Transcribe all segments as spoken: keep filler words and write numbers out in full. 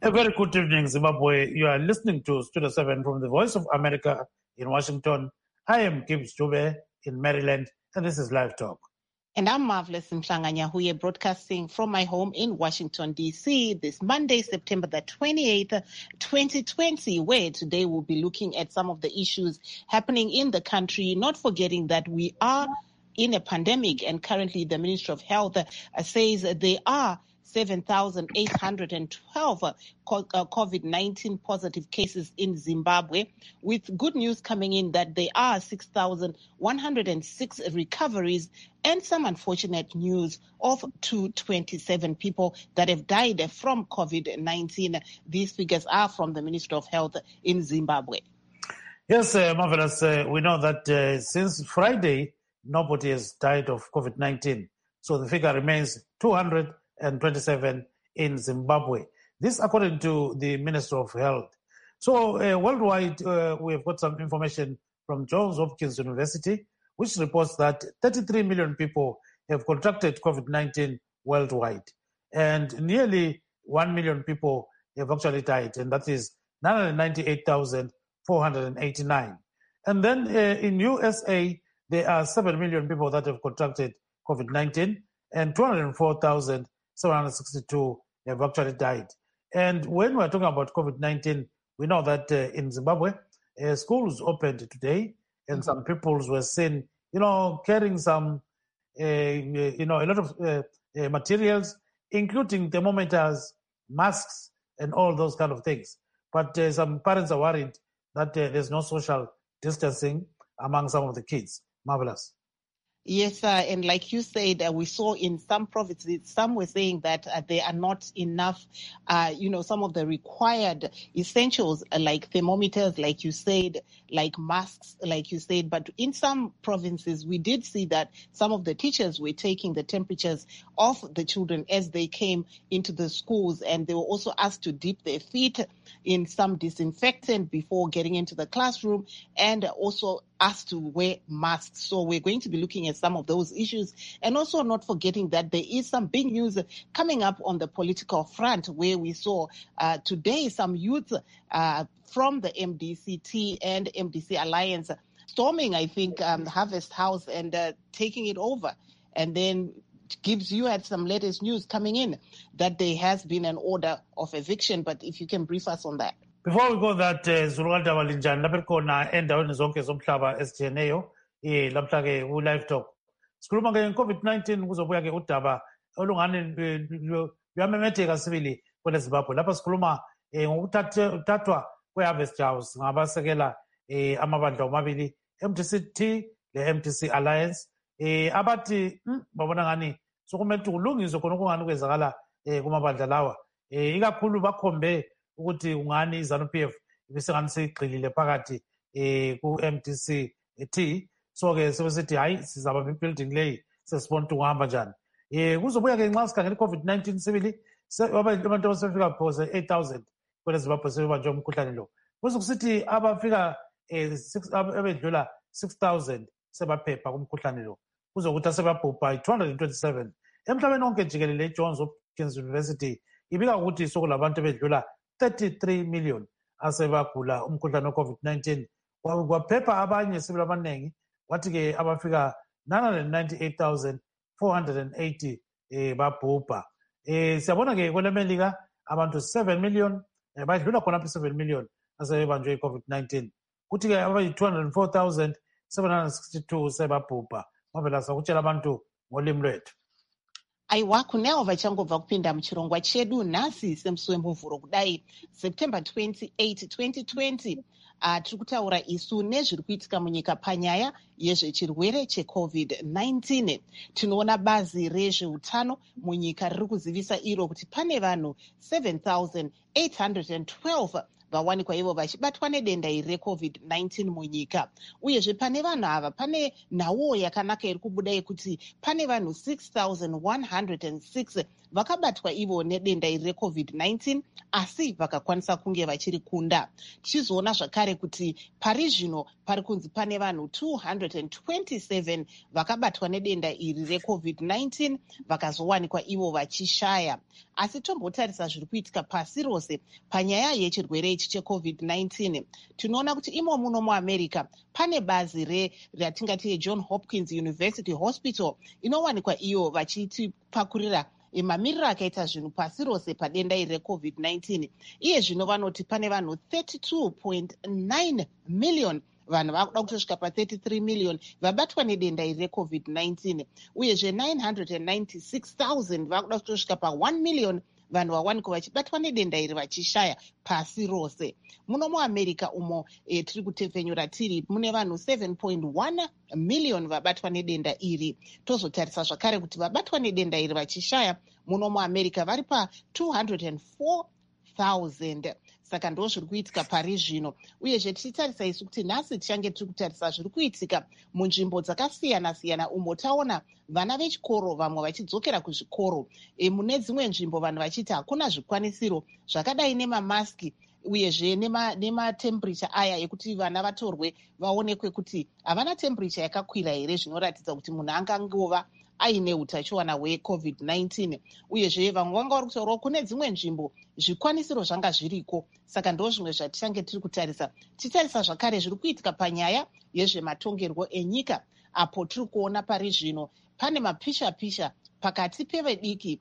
A very good evening, Zimbabwe. You are listening to Studio seven from the Voice of America in Washington. I am Gibbs Dube in Maryland, and this is Live Talk. And I'm Marvelous Mhlanga Nyahuye, broadcasting from my home in Washington, D C this Monday, September the twenty-eighth, twenty twenty, where today we'll be looking at some of the issues happening in the country, not forgetting that we are in a pandemic, and currently the Ministry of Health uh, says there are seven thousand eight hundred twelve uh, COVID nineteen positive cases in Zimbabwe, with good news coming in that there are six thousand one hundred six recoveries and some unfortunate news of two hundred twenty-seven people that have died from COVID nineteen. These figures are from the Ministry of Health in Zimbabwe. Yes, uh, Marvelous. Uh, we know that uh, since Friday, nobody has died of COVID nineteen. So the figure remains two hundred twenty-seven in Zimbabwe. This according to the Minister of Health. So uh, worldwide, uh, we've got some information from Johns Hopkins University, which reports that thirty-three million people have contracted COVID nineteen worldwide. And nearly one million people have actually died, and that is nine hundred ninety-eight thousand four hundred eighty-nine. And then uh, in U S A, there are seven million people that have contracted COVID nineteen, and two hundred four thousand seven hundred sixty-two have actually died. And when we're talking about COVID nineteen, we know that uh, in Zimbabwe, uh, schools opened today, and some people were seen, you know, carrying some, uh, you know, a lot of uh, uh, materials, including thermometers, masks, and all those kind of things. But uh, some parents are worried that uh, there's no social distancing among some of the kids. Marvelous. Yes, uh, and like you said, uh, we saw in some provinces, some were saying that uh, there are not enough, uh, you know, some of the required essentials uh, like thermometers, like you said, like masks, like you said. But in some provinces, we did see that some of the teachers were taking the temperatures of the children as they came into the schools, and they were also asked to dip their feet in some disinfectant before getting into the classroom, and also asked to wear masks. So we're going to be looking at some of those issues, and also not forgetting that there is some big news coming up on the political front, where we saw uh, today some youth uh, from the M D C T and M D C Alliance storming, I think, um, Harvest House and uh, taking it over. And then Gibbs, you had some latest news coming in that there has been an order of eviction, but if you can brief us on that. Before we go that, Zulukanda Walinjan, lapha khona endaweni zonke zomhlaba esijiyeneyo, eh lapha ke u live talk. Sikhuluma ke COVID nineteen kuzobuya ke udaba olungane luyamemetheka sibili kwele Zimbabwe. Lapha sikhuluma ngokuthathwa kwe-Harvest House ngabasekela eh amabandla omabili, M D C T le-M D C Alliance. Eh abathi babona ngani sokumele kulungiswe khona okungani kwenzakala eh kumabandla lawa. Eh ikakhulu bakhombe ukuthi ungani iZANU P F ibisengani seyigxilile phakathi eh ku-M D C T. So ke sebesithi hayi sizaba building leyi sesibona ukuthi uhamba njani. Eh kuzobuya ke nxa sikhangela i-COVID nineteen sibili abantu abasefika phose eight thousand kwele Zimbabwe sebebanjwe umkhuhlane lo. Kuzokusithi abafika eh abedlula six thousand sebaphepha kumkhuhlane lo. Kuzokuthi asebabhubha two hundred twenty-seven. Emhlabeni wonke jikelele eJohns Hopkins University ibika ukuthi sokulabantu bedlula thirty-three million asebagula umkhuhlane we-COVID nineteen. Kwaphepha abanye sibili abaningi, wathi ke abafika nine hundred ninety-eight thousand four hundred eighty eh babhubha. Eh siyabona ke kwele Melika abantu seven million eh badlula khona apha seven million asebanjwe i-COVID nineteen. Kuthi ke abayi two hundred four thousand seven hundred sixty-two sebabhubha. Mavela sakutshela abantu ngolimi lwethu. Aiwa kunewo vachangobva kupinda muchirongwa chedu nhasi semusi wemuvhuro kudai September twenty-eighth twenty twenty. Uh, tiri kutaura isu nezviri kuitika munyika panyaya yezvechirwere cheCovid nineteen. Tinoona bazi rezveutano munyika riri kuzivisa iro kuti pane vanhu seven thousand eight hundred twelve vawanikwa ivo vachibatwa nedenda iri reCovid nineteen munyika. Uyezve pane vanhu ava pane nhauwo yakanaka iri kubuda yekuti pane vanhu six thousand one hundred six vakabatwa ivo nedenda iri reCovid nineteen asi vakakwanisa kunge vachiri kunda. Tichizoona zvakare kuti pari zvino pari kunzi pane vanhu two hundred twenty-seven vakabatwa nedenda iri recovid nineteen vakazowanikwa ivo vachishaya. Asi tombotarisa zviri kuitika pasi rose panyaya yechirwere ichi checovid nineteen. Tinoona kuti imo muno muamerica pane bazi re ratingati John Hopkins University Hospital inowanikwa iyo vachitipakurira mamiriro akaita zvinhu pasi rose padenda iri recovid nineteen. Iye zvino vanoti pane vanhu thirty-two point nine million vanhu vakuda kutosvika pa-thirty-three million vabatwa nedenda iri recovid nineteen, uyezve nine hundred ninety-six thousand vakuda kutosvika pa-one million vanhu vawanikwa vachibatwa nedenda iri vachishaya pasi rose. Muno muamerica umo e, tiri kutepfenyura tiri mune vanhu seven point one million vabatwa nedenda iri. Tozotarisa zvakare kuti vabatwa nedenda iri vachishaya muno muamerica vari pa-two hundred four thousand. Saka ndo zviri kuitika pari zvino, uyezve tichitarisa isu kuti nhasi tichange tiri kutarisa zviri kuitika munzvimbo dzakasiyana-siyana umo taona vana vechikoro vamwe vachidzokera kuzvikoro. E, mune dzimwe nzvimbo vanhu vachiti hakuna zvikwanisiro zvakadai nemamaski uyezve nematemperature aya ekuti vana vatorwe vaonekwe kuti havana temperature yakakwira here, zvinoratidza kuti munhu angangova aine utachiwana hwecovid nineteen. Uyezve vamwe vanga vari kutaurawo kune dzimwe nzvimbo zvikwanisiro zvanga zviriko. Saka ndo zvimwe zvatichange tiri kutarisa. Titarisa zvakare zviri kuitika panyaya yezvematongerwo enyika, apo tiri kuona pari zvino pane mapisha-pisha pakati pevediki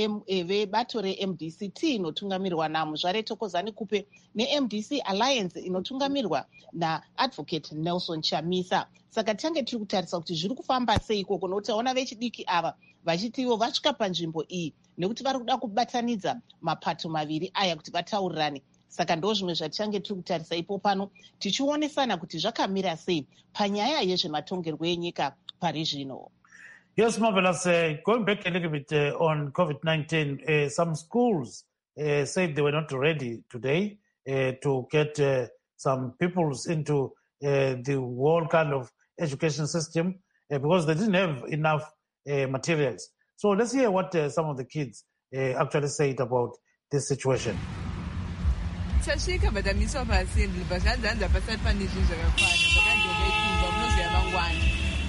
vebato re-M D C T inotungamirwa naMuzvare Thokozani Kupe ne-M D C Alliance inotungamirwa naAdvocate Nelson Chamisa. Saka tichange tiri kutarisa kuti zviri kufamba seiko, nokuti taona vechidiki ava vachiti ivo vasvika panzvimbo iyi nekuti vari kuda kubatanidza mapato maviri aya kuti vataurirane. Saka ndo zvimwe zvatichange tiri kutarisa ipo pano tichionesana kuti zvakamira sei panyaya yezvematongerwo enyika pari zvino. Yes, Marvelous. Uh, going back a little bit uh, on COVID nineteen, uh, some schools uh, said they were not ready today uh, to get uh, some pupils into uh, the whole kind of education system uh, because they didn't have enough uh, materials. So let's hear what uh, some of the kids uh, actually said about this situation. Tashika badamiswa pasi ndibazanza pasat panisho zvakakwana bakandobekimba munoziya mangwana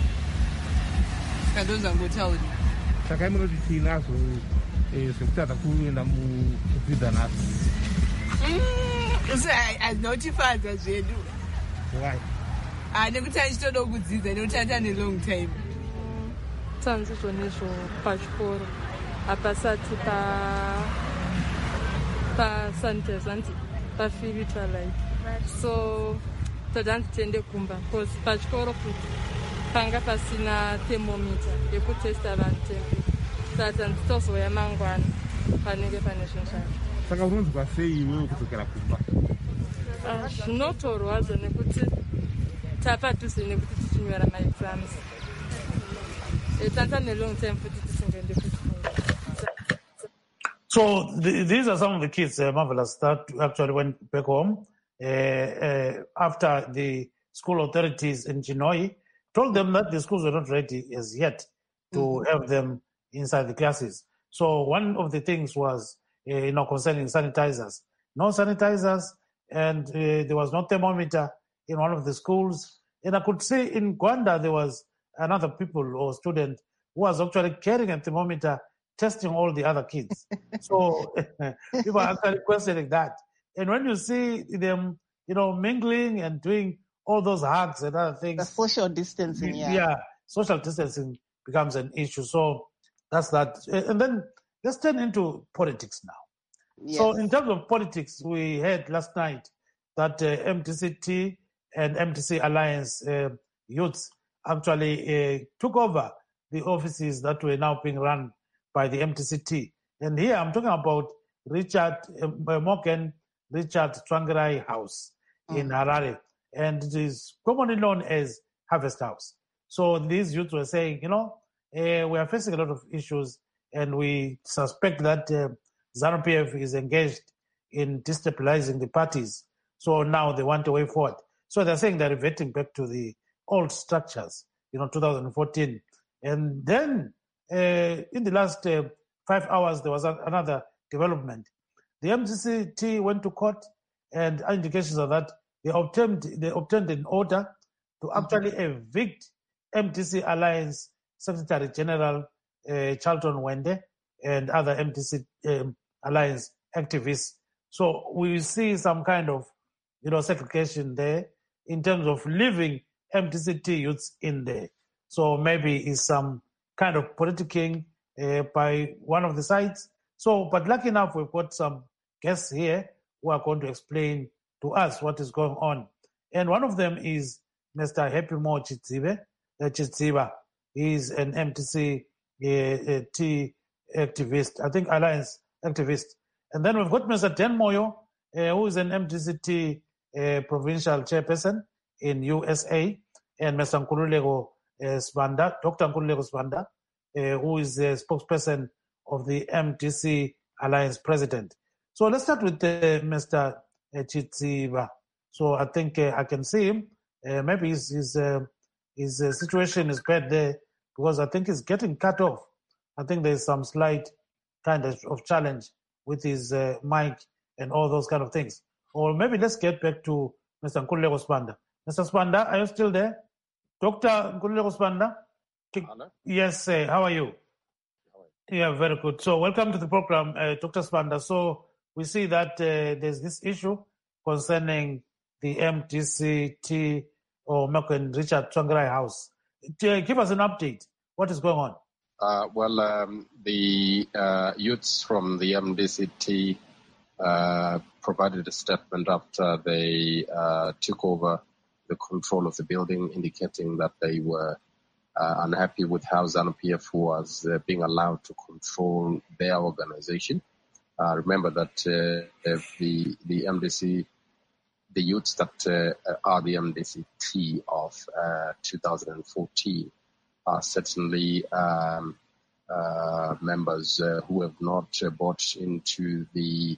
kandonza ngotauri saka imunoti tinazo zvekutadza kuenda mukudzidza nazo azinotifadza zvedu nekuti anchitoda kudzidza nekuti atane long time tsanzizo nezvo pachikoro hapasati pasanitizanzi pafilita light so todanzi tiende kumba because pachikoro kuti panga pasina thermometer yekutesta vanhu temperature saka nditozoya mangwana panenge pane zvinhu zvacho. Saka unonzwa sei iwewe kudzokera kumba? Zvinotorwazvo nekuti tapadhuze nekuti tichinyora maexams tanta nelong time futi tisingaende kuchikoro. So the, these are some of the kids, uh, Marvelous, that actually went back home uh, uh, after the school authorities in Chinhoyi told them that the schools were not ready as yet to mm-hmm. have them inside the classes. So one of the things was, uh, you know, concerning sanitizers. No sanitizers, and uh, there was no thermometer in one of the schools. And I could see in Gwanda there was another people or student who was actually carrying a thermometer, testing all the other kids. So people are actually questioning that. And when you see them, you know, mingling and doing all those hugs and other things. The social distancing, yeah. Yeah, social distancing becomes an issue. So that's that. And then let's turn into politics now. Yes. So in terms of politics, we heard last night that uh, M T C T and M T C Alliance uh, youths actually uh, took over the offices that were now being run by the M T C T. And here I'm talking about Richard uh, Morgan, Richard Tsvangirai House mm. in Harare. And it is commonly known as Harvest House. So these youths were saying, you know, uh, we are facing a lot of issues and we suspect that uh, ZANU P F is engaged in destabilizing the parties. So now they want a way forward. So they're saying they're reverting back to the old structures, you know, two thousand fourteen. And then uh, in the last uh, five hours, there was a, another development. The M T C T went to court and indications are that they obtained, they obtained an order to actually evict M D C Alliance Secretary General uh, Charlton Wende and other M D C um, Alliance activists. So we see some kind of, you know, segregation there in terms of leaving M D C T youths in there. So maybe it's some kind of politicking uh, by one of the sides. So, but lucky enough, we've got some guests here who are going to explain to us what is going on. And one of them is Mister Happy Mo Chitsibe, uh, Chitsiba. He's an M D C uh, uh, T activist, I think Alliance activist. And then we've got Mister Dan Moyo, uh, who is an M D C T uh, provincial chairperson in U S A, and Mister Nkululeko uh, Sibanda, Doctor Nkululeko Sibanda, uh, who is a spokesperson of the M D C Alliance president. So let's start with uh, Mister Chitsiba. So I think uh, I can see him. Uh, maybe his his, uh, his uh, situation is bad there because I think he's getting cut off. I think there's some slight kind of, of challenge with his uh, mic and all those kind of things. Or maybe let's get back to Mister Nkululeko Sibanda. Mister Sibanda, are you still there? Doctor Nkululeko Sibanda? Hello? Yes, uh, how are you? Yeah, very good. So welcome to the program, uh, Doctor Sibanda. So we see that uh, there's this issue concerning the M D C T or Malcolm and Richard Tsvangirai House. Uh, give us an update. What is going on? Uh, well, um, the uh, youths from the M D C T uh, provided a statement after they uh, took over the control of the building, indicating that they were uh, unhappy with how ZANU-P F was uh, being allowed to control their organization. Uh, remember that uh, the the M D C, the youths that uh, are the M D C T of uh, two thousand fourteen are certainly um, uh, members uh, who have not uh, bought into the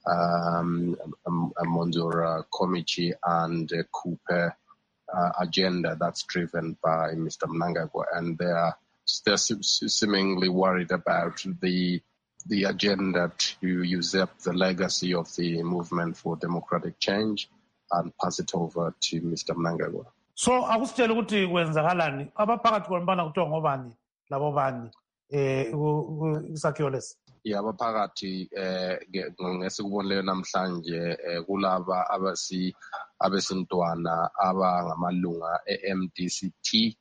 um, um, Monzura Committee and uh, Cooper uh, agenda that's driven by Mister Mnangagwa, and they are they're seemingly worried about the the agenda to usurp the legacy of the movement for democratic change and pass it over to Mister Mnangagwa. So akusitshela ukuthi kwenzakalani abaphakathi kwempana kuthiwa ngobani labo bani eh isakhiwo lesi. Yeah, abaphakathi eh ngesikubonile namhlanje kulaba abasi abesintwana abangamalunga e-M D C T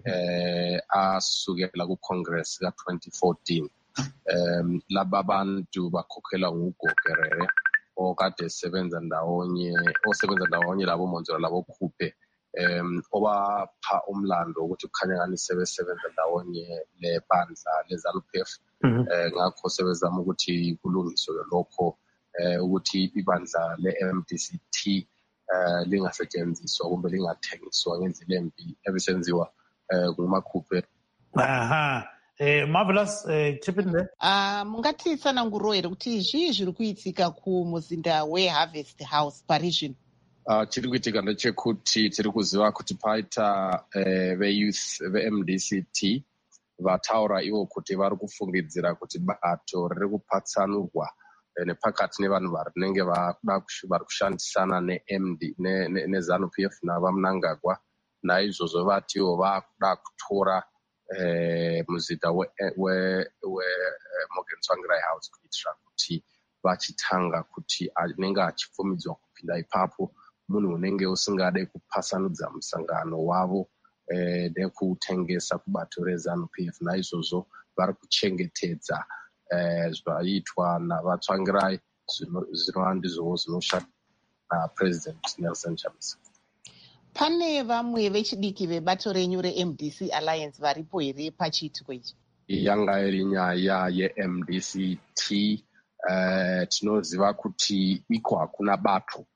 eh asukela ku Congress ka twenty fourteen. Um laba bantu bakhokhela ngugogerere okade sebenza ndawonye osebenza ndawonye labo Monzora labo Khuphe um obapha umlando ukuthi kukhanya ngani sebesebenza ndawonye le bandla le ZANU-P F eh ngakho sebezama ukuthi kulungiswe lokho eh ukuthi ibandla le M D C T eh lingasetshenziswa kumbe lingathengiswa ngendlela embi ebisenziwa eh kumakhuphe. Aha. Eh, marvelous uh, chip in there. Uh, mungati tsananguro here kuti zvii zviri kuitika kumuzinda weHarvest House Parisian. Uh, chiri kuitika ndechekuti tiri kuziva kuti paita eh, veyouth ve-M D C T vataura ivo kuti vari kufungidzira kuti bato riri kupatsanurwa eh, nepakati nevanhu varinenge vari kushandisana neZANU-P F navaMnangagwa, naizvozvo vatiwo vakuda kutora Eh, muzita we, we, we uh, Morgan Tsvangirai House kuitira kuti vachitanga kuti anenge achibvumidzwa kupinda ipapo munhu unenge usingade kupasanudza musangano wavo eh, nekutengesa kubato reZANU-P F. Naizvozvo vari kuchengetedza eh, zvaitwa navaTsvangirai zvinova ndizvowo zvinoshanda naPresident Nelson Chamisa. Pane vamwe vechidiki vebato renyu re-M D C Alliance varipo here pachiitiko ichi? Yanga iri nyaya ye-M D C T uh, tinoziva kuti iko hakuna bato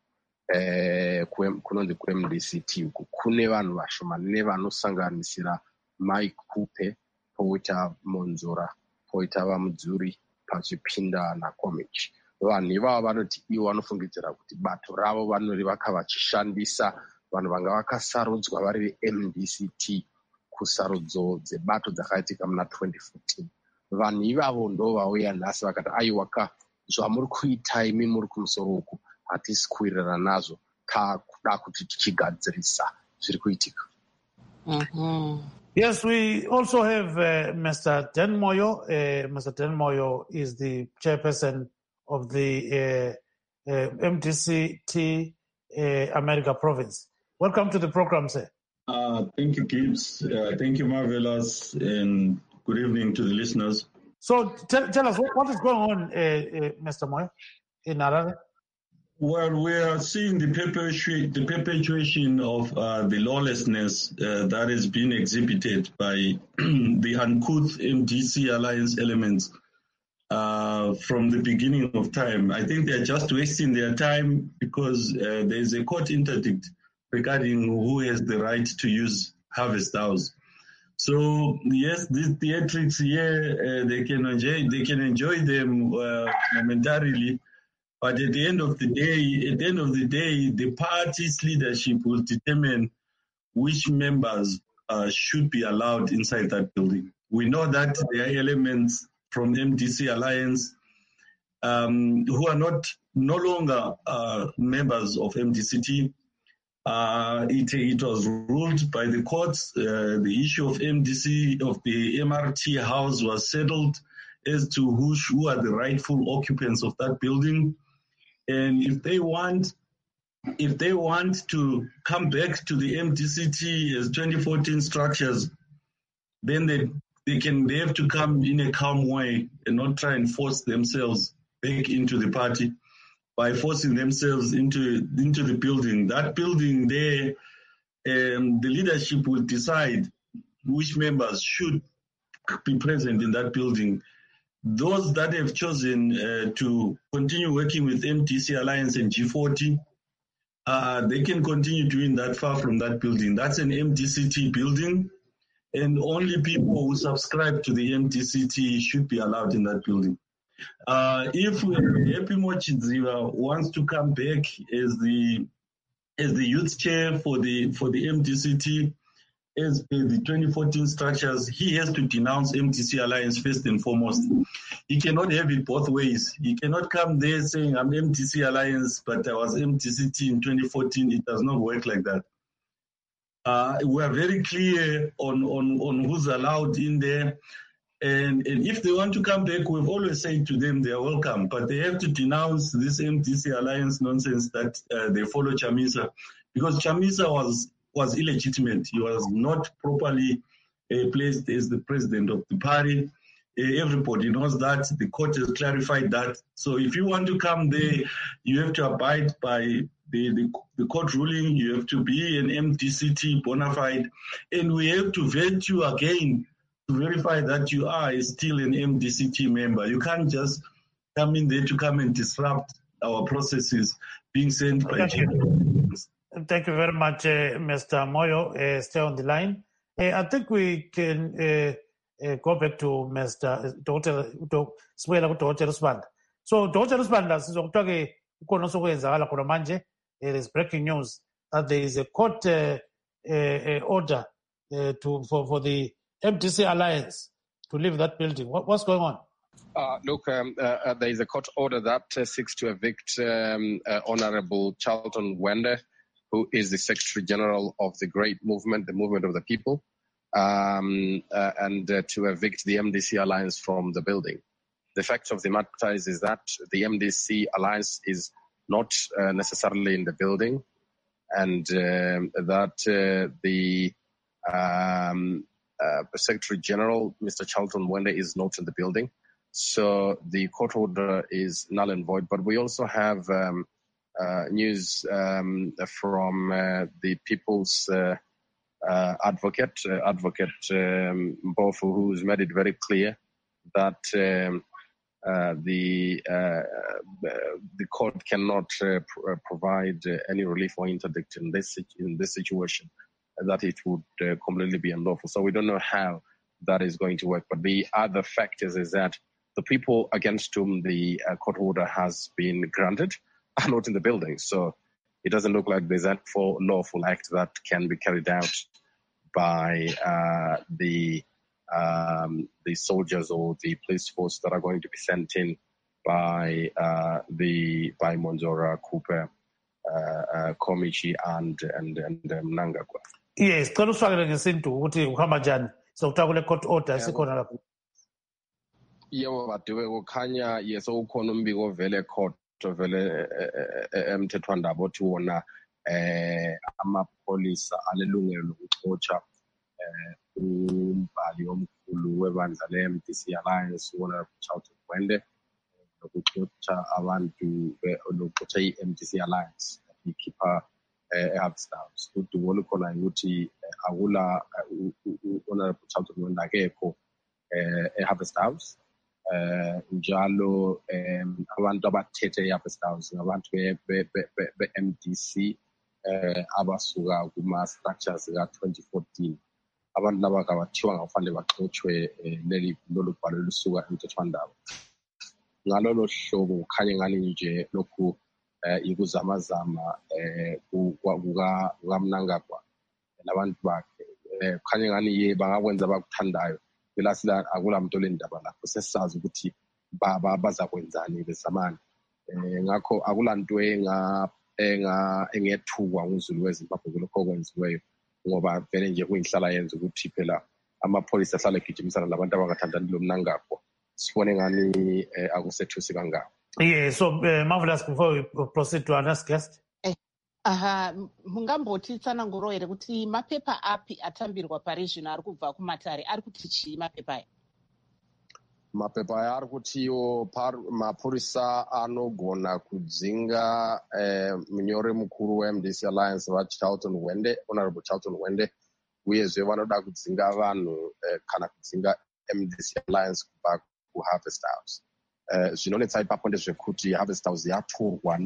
uh, kunonzi ku-M D C T uku kune vanhu vashomani nevanosanganisira Mike Kupe, poita Monzora, poita vaMudzuri pachipinda naKomich. Vanhu ivava vanoti ivo vanofungidzira kuti bato ravo vanorivaka vachishandisa vanhu vanga vakasarudzwa vari ve-M D C T kusarudzo dzebato dzakaitika muna twenty fourteen. Vanhu ivavo ndo vauya nhasi vakati aiwaka zvamuri kuita imi muri kumusoro uku hatisi kuwirirana nazvo, takuda kuti tichigadzirisa zviri kuitika. Mm-hmm. Yes, we also have uh, Mister Dan Moyo. Uh, Mister Dan Moyo is the chairperson of the uh, uh, M D C T uh, America province. Welcome to the program, sir. Uh, thank you, Gibbs. Uh, thank you, Marvelous, and good evening to the listeners. So tell, tell us, what, what is going on, uh, uh, Mister Moyo, in Harare? Well, we are seeing the perpetuation, the perpetuation of uh, the lawlessness uh, that is being exhibited by the uncouth M D C alliance elements uh, from the beginning of time. I think they're just wasting their time because uh, there is a court interdict regarding who has the right to use harvest house. So yes, these theatrics here, uh, they can enjoy, they can enjoy them uh, momentarily. But at the end of the day, at the end of the day, the party's leadership will determine which members uh, should be allowed inside that building. We know that there are elements from M D C Alliance um, who are not no longer uh, members of M D C T. Uh, it, it was ruled by the courts. Uh, the issue of M D C, of the M R T house was settled as to who, who are the rightful occupants of that building. And if they want, if they want to come back to the M D C T as twenty fourteen structures, then they they can they have to come in a calm way and not try and force themselves back into the party by forcing themselves into into the building. That building there, um, the leadership will decide which members should be present in that building. Those that have chosen uh, to continue working with M D C Alliance and G forty, uh, they can continue doing that far from that building. That's an M D C T building, and only people who subscribe to the M D C T should be allowed in that building. Uh, if Epimo Chidziva wants to come back as the as the youth chair for the for the M D C T, as per the twenty fourteen structures, he has to denounce M D C Alliance first and foremost. He cannot have it both ways. He cannot come there saying, I'm M D C Alliance, but I was M D C T in twenty fourteen. It does not work like that. Uh, we are very clear on, on, on who's allowed in there. And, and if they want to come back, we've always said to them they are welcome, but they have to denounce this M D C Alliance nonsense that uh, they follow Chamisa, because Chamisa was was illegitimate. He was not properly uh, placed as the president of the party. Uh, everybody knows that. The court has clarified that. So if you want to come there, you have to abide by the, the, the court ruling. You have to be an M D C T bona fide. And we have to vet you again to verify that you are still an M D C T member. You can't just come in there to come and disrupt our processes being sent by champions. Thank you very much, uh, Mister Moyo. Uh, stay on the line. Uh, I think we can uh, uh, go back to Mister Doctor Sibuyela kuDoctor Sibanda. So, Doctor Sibanda, sizokuthoke ukhono sokwenzakala khona manje. It is breaking news that there is a court uh, uh, uh, order uh, to for, for the M D C Alliance to leave that building. What, what's going on? Uh, look, um, uh, there is a court order that uh, seeks to evict um, uh, Honorable Charlton Wende, who is the Secretary General of the Great Movement, the Movement of the People, um, uh, and uh, to evict the M D C Alliance from the building. The fact of the matter is, is that the M D C Alliance is not uh, necessarily in the building, and um, that uh, the um, uh, Secretary General, Mister Charlton Wende, is not in the building. So the court order is null and void. But we also have um, Uh, news um, from uh, the People's uh, uh, Advocate, uh, Advocate um, Mpofu, who's made it very clear that um, uh, the uh, the court cannot uh, pr- provide uh, any relief or interdict in this in this situation, that it would uh, completely be unlawful. So we don't know how that is going to work. But the other factors is that the people against whom the uh, court order has been granted are not in the building. So it doesn't look like there's a full lawful act that can be carried out by uh, the um, the soldiers or the police force that are going to be sent in by uh, the by Monzora, Cooper, uh, uh, Komichi, and and and um, Mnangagwa. Yes, cela usifakele ngesintu ukuthi uhamba njani sokuthiwa kule court order esikhona lapho. Yebo badiwe kukhanya yeso ukhona umbiko ovele court ovele emthethwandaba othi wona eh amapolisa alelungelo lokuxotsha eh umbhali omkhulu webandla le-M D C Alliance wona Charlton Wende lokuxotsha abantu lokuxotsha i-M D C Alliance ikhipha e-Harvest House. Udumo olukhona ukuthi akula honorable Charlton Wende akekho e-Harvest House. Uh, njalo um, abantu abathethe i-Harvest House ngabantu be-M D C uh, abasuka kuma-structures ka-twenty fourteen. Abantu laba kabathiwa ngakufanele baxotshwe leli lolu bhalo lusuka emthethwandaba. Ngalolo hlobo kukhanye ngani nje lokhu ikuzamazama kukaMnangagwa nabantu bakhe. Kukhanye ngani ye bangakwenza abakuthandayo. Belasila akula muntu olendaba lapho sesisazi ukuthi baba bazakwenzani bezamani. Eh ngakho akulanto enga enga engethukwa nguzulu weZimbabwe kulokho okwenziweyo ngoba vele nje kuyinhlala yenza ukuthi phela amapholisa ahlale egijimisana labantu abangathandani lo Mnangagwa. Sibone ngani akusethusi kangako. Yeah, so uh, marvelous. Before we proceed to our next guest. Aha, mungamboti tsana ngoro here kuti mapepa api atambirwa pari zvino ari kubva kumatare ari kuti chii mapepa aya? Mapepa aya ari kutiwo mapurisa anogona kudzinga eh, munyori mukuru we-M D C Alliance vaCharlton Wende, Honorable Charlton Wende, uyezve vanoda kudzinga vanhu eh, kana kudzinga M D C Alliance kubva kuHarvest House. Uh, zvinonetsa ipapo ndezvekuti Harvest House yatorwa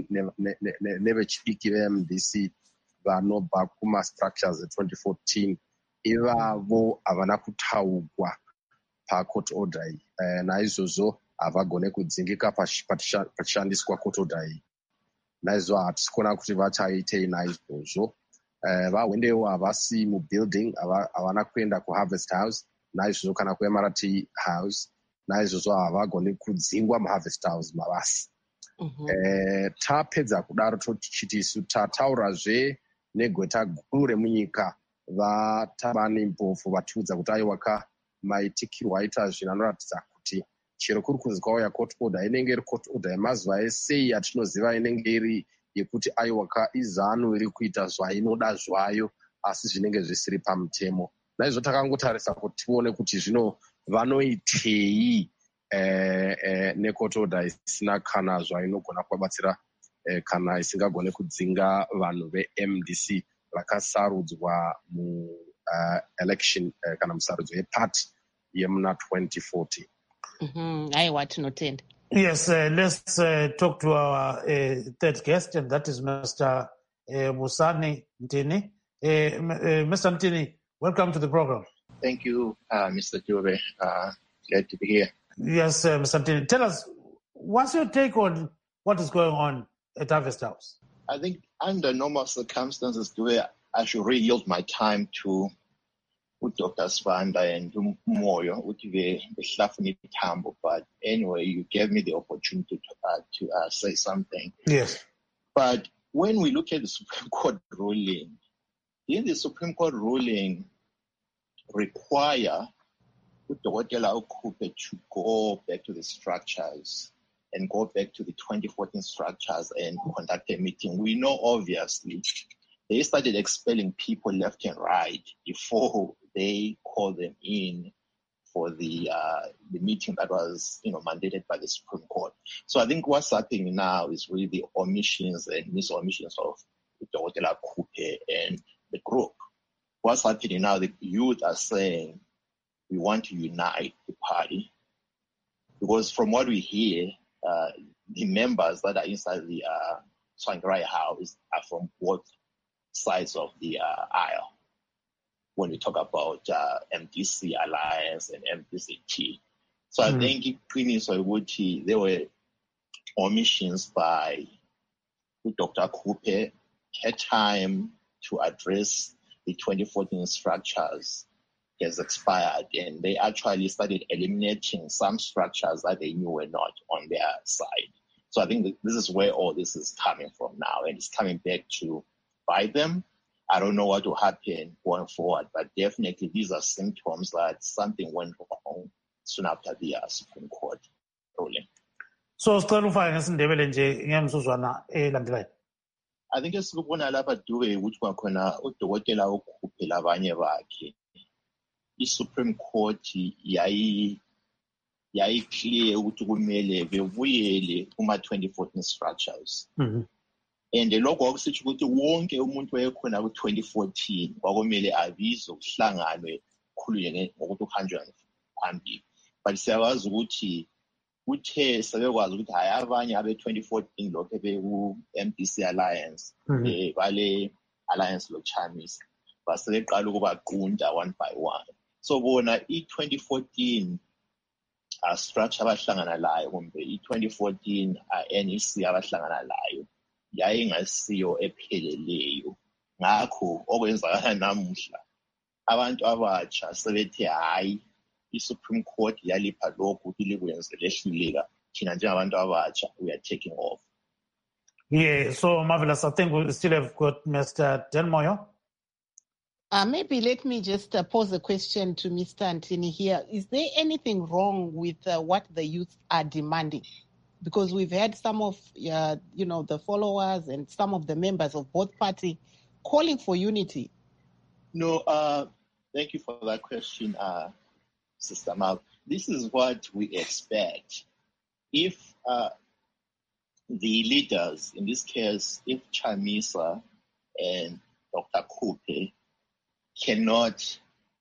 nevechidiki ve-M D C vanobva kuma-structures e-twenty fourteen ivavo havana kutaugwa pa-court order iyi. Uh, naizvozvo havagone kudzingika pachishandiswa court order iyi. Naizvozvo hatisi kuona kuti vachaitei naizvozvo. Uh, vawendewo havasi mubuilding, havana kuenda kuHarvest House, naizvozvo kana kuM R T House. Naizvozvo havagoni kudzingwa muHarvest House mavasi. Eh, tapedza kudaro tochiti isu tataurazve negweta guru remunyika vatabani mbofu vatiudza kuti aiwaka maitikirwo aita zvinhu anoratidza kuti chero kuri kunzi kwauya court order inenge iri court order yemazuva esei yatinoziva inenge iri yekuti aiwaka izano iri kuita zvainoda zvayo asi zvinenge zvisiri pamutemo. Naizvozvo takangotarisa kuti tione kuti zvino vanoitei eh, eh, necourt order isina kana zvainogona kuvabatsira eh, kana isingagone kudzinga vanhu ve-M D C vakasarudzwa mu uh, election uh, kana musarudzo yepati yemuna twenty forty. Mm-hmm. Aiwa tinotenda. Yes, uh, let's uh, talk to our uh, third guest, and that is Mister Uh, Musani Mtini. Uh, uh, Mister Mtini, welcome to the program. Thank you, uh, Mister Dube. Uh, glad to be here. Yes, uh, Mister Mtini, tell us, what's your take on what is going on at Harvest House? I think under normal circumstances, Dube, I should really yield my time to Doctor Svanda and Moyo, which is the Tambo. But anyway, you gave me the opportunity to, uh, to uh, say something. Yes. But when we look at the Supreme Court ruling, in the Supreme Court ruling require Udokotela Okupe to go back to the structures and go back to the twenty fourteen structures and conduct a meeting. We know, obviously, they started expelling people left and right before they called them in for the uh, the meeting that was, you know, mandated by the Supreme Court. So I think what's happening now is really the omissions and mis-omissions of Udokotela Okupe and the group. What's happening now, the youth are saying, we want to unite the party. Because from what we hear, uh, the members that are inside the uh, Tsvangirai House are from both sides of the uh, aisle. When we talk about uh, M D C Alliance and M D C T. So mm. I think Queen Soiwuti, there were omissions by Doctor Okupe, had time to address the twenty fourteen structures has expired, and they actually started eliminating some structures that they knew were not on their side. So I think that this is where all this is coming from now, and it's coming back to bite them. I don't know what will happen going forward, but definitely these are symptoms that something went wrong soon after the uh, Supreme Court ruling. So sicela ufake ngesindebele nje ngemsuzwana elandelayo. I think esikubona lapha Dube ukuthi kwakhona udokotela okhuphela abanye bakhe. I-Supreme Court yayi yayi clear ukuthi kumele bevuyele kuma twenty fourteen structures. Mhm. And lokho kwakusitsho ukuthi wonke umuntu wayekhona ku twenty fourteen kwakumele abizwe kuhlanganwe khulunywe ngokuthi uhanjwe phambili. But siyawazi ukuthi uthe sebekwazi ukuthi hayi abanye abe twenty fourteen lokho beku M D C Alliance eh bale Alliance lo Chamisa basebeqala ukubaqunda one by one. So bona i twenty fourteen a structure abahlangana layo kumbe i twenty fourteen a N E C abahlangana layo yayingasiyo epheleleyo. Ngakho okwenzakala namuhla abantu abatsha sebethe hayi i-Supreme Court yalipha lokhu ukuthi likwenze lehluleka thina njengabantu abatsha we are taking off. Yeah, so marvelous. I think we still have got Mister Denmoyo. Uh, maybe let me just uh, pose a question to Mister Antini here. Is there anything wrong with uh, what the youth are demanding? Because we've had some of, uh, you know, the followers and some of the members of both parties calling for unity. No, uh, thank you for that question, uh, Sister Mal. This is what we expect. If uh, the leaders, in this case, if Chamisa and Doctor Kupe cannot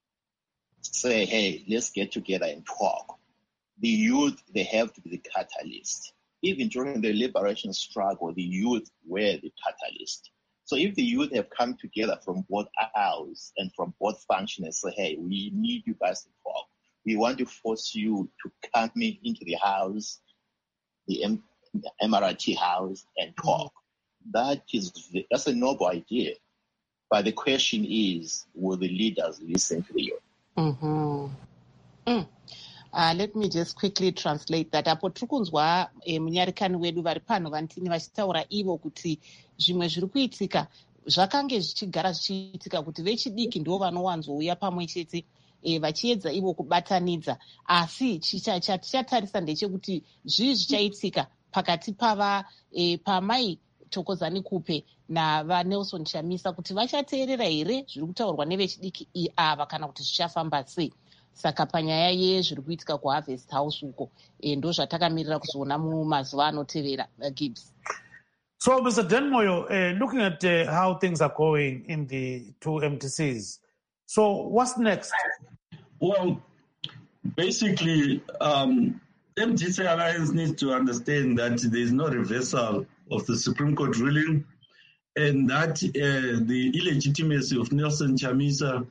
say, hey, let's get together and talk, the youth, they have to be the catalyst. Even during the liberation struggle, the youth were the catalyst. So if the youth have come together from both aisles and from both functions and say, hey, we need you guys to talk. We want to force you to come in, into the house, the M- M R T house, and talk. That is, that's a noble idea. But the question is, will the leaders listen to the youth? Mm-hmm. Mm. Uh, let me just quickly translate that. Apo tirikunzwa eh, munyarikani wedu vari pano vantini vachitaura ivo kuti zvimwe zviri kuitika zvakange zvichigara zvichiitika kuti vechidiki ndo vanowanzouya pamwe chete eh, vachiedza ivo kubatanidza, asi chatichatarisa ndechekuti zvii zvichaitika pakati pava eh, pamai Thokozani Kupe naVaNelson Chamisa kuti vachateerera here zviri kutaurwa nevechidiki ava kana kuti zvichafamba sei. Saka panyaya yezviri kuitika kuHarvest House uko e, ndo zvatakamirira kuzoona mumazuva anotevera. uh, Gibbs. So, Mister Denmoyo, uh, looking at uh, how things are going in the two M T Cs, so what's next? Well, basically, um, M D C Alliance needs to understand that there is no reversal of the Supreme Court ruling, and that uh, the illegitimacy of Nelson Chamisa uh,